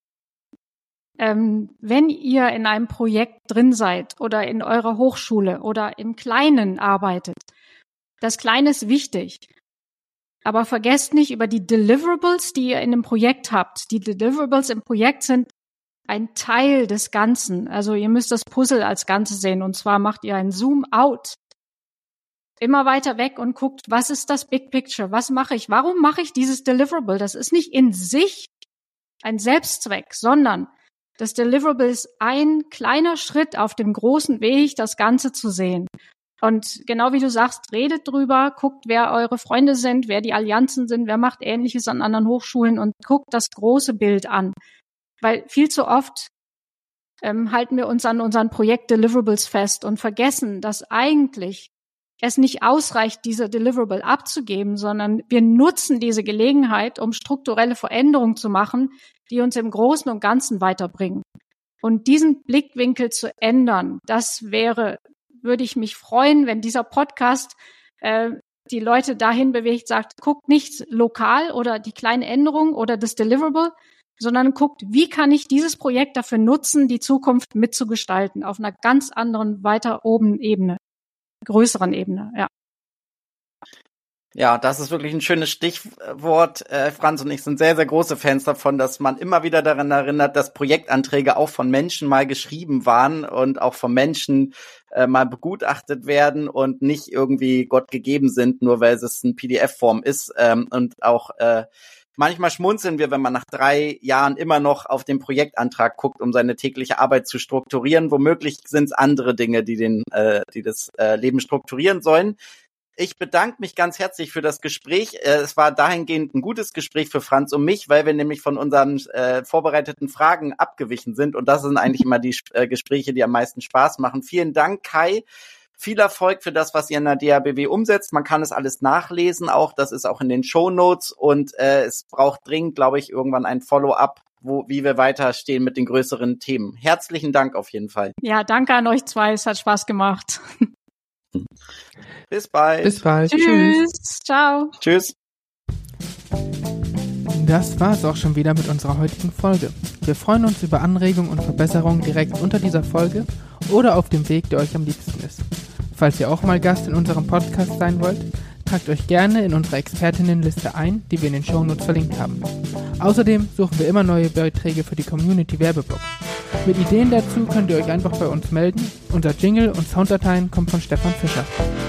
Wenn ihr in einem Projekt drin seid oder in eurer Hochschule oder im Kleinen arbeitet, das Kleine ist wichtig. Aber vergesst nicht über die Deliverables, die ihr in dem Projekt habt. Die Deliverables im Projekt sind ein Teil des Ganzen. Also ihr müsst das Puzzle als Ganzes sehen. Und zwar macht ihr ein Zoom-out. Immer weiter weg und guckt, was ist das Big Picture? Was mache ich? Warum mache ich dieses Deliverable? Das ist nicht in sich ein Selbstzweck, sondern das Deliverable ist ein kleiner Schritt auf dem großen Weg, das Ganze zu sehen. Und genau wie du sagst, redet drüber, guckt, wer eure Freunde sind, wer die Allianzen sind, wer macht Ähnliches an anderen Hochschulen und guckt das große Bild an. Weil viel zu oft halten wir uns an unseren Projekt-Deliverables fest und vergessen, dass eigentlich es nicht ausreicht, diese Deliverable abzugeben, sondern wir nutzen diese Gelegenheit, um strukturelle Veränderungen zu machen, die uns im Großen und Ganzen weiterbringen. Und diesen Blickwinkel zu ändern, würde ich mich freuen, wenn dieser Podcast die Leute dahin bewegt, sagt, guckt nicht lokal oder die kleine Änderung oder das Deliverable, sondern guckt, wie kann ich dieses Projekt dafür nutzen, die Zukunft mitzugestalten, auf einer ganz anderen, weiter oben Ebene, größeren Ebene, ja. Ja, das ist wirklich ein schönes Stichwort. Franz und ich sind sehr, sehr große Fans davon, dass man immer wieder daran erinnert, dass Projektanträge auch von Menschen mal geschrieben waren und auch von Menschen mal begutachtet werden und nicht irgendwie Gott gegeben sind, nur weil es eine PDF-Form ist. Und auch manchmal schmunzeln wir, wenn man nach 3 Jahren immer noch auf den Projektantrag guckt, um seine tägliche Arbeit zu strukturieren. Womöglich sind es andere Dinge, die das Leben strukturieren sollen. Ich bedanke mich ganz herzlich für das Gespräch. Es war dahingehend ein gutes Gespräch für Franz und mich, weil wir nämlich von unseren vorbereiteten Fragen abgewichen sind. Und das sind eigentlich immer die Gespräche, die am meisten Spaß machen. Vielen Dank, Kai. Viel Erfolg für das, was ihr in der DABW umsetzt. Man kann es alles nachlesen auch. Das ist auch in den Shownotes. Und es braucht dringend, glaube ich, irgendwann ein Follow-up, wie wir weiterstehen mit den größeren Themen. Herzlichen Dank auf jeden Fall. Ja, danke an euch zwei. Es hat Spaß gemacht. Bis bald. Bis bald. Tschüss. Ciao. Tschüss. Das war es auch schon wieder mit unserer heutigen Folge. Wir freuen uns über Anregungen und Verbesserungen direkt unter dieser Folge oder auf dem Weg, der euch am liebsten ist. Falls ihr auch mal Gast in unserem Podcast sein wollt, tragt euch gerne in unsere Expertinnenliste ein, die wir in den Shownotes verlinkt haben. Außerdem suchen wir immer neue Beiträge für die Community-Werbeblogs. Mit Ideen dazu könnt ihr euch einfach bei uns melden. Unser Jingle und Sounddateien kommen von Stefan Fischer.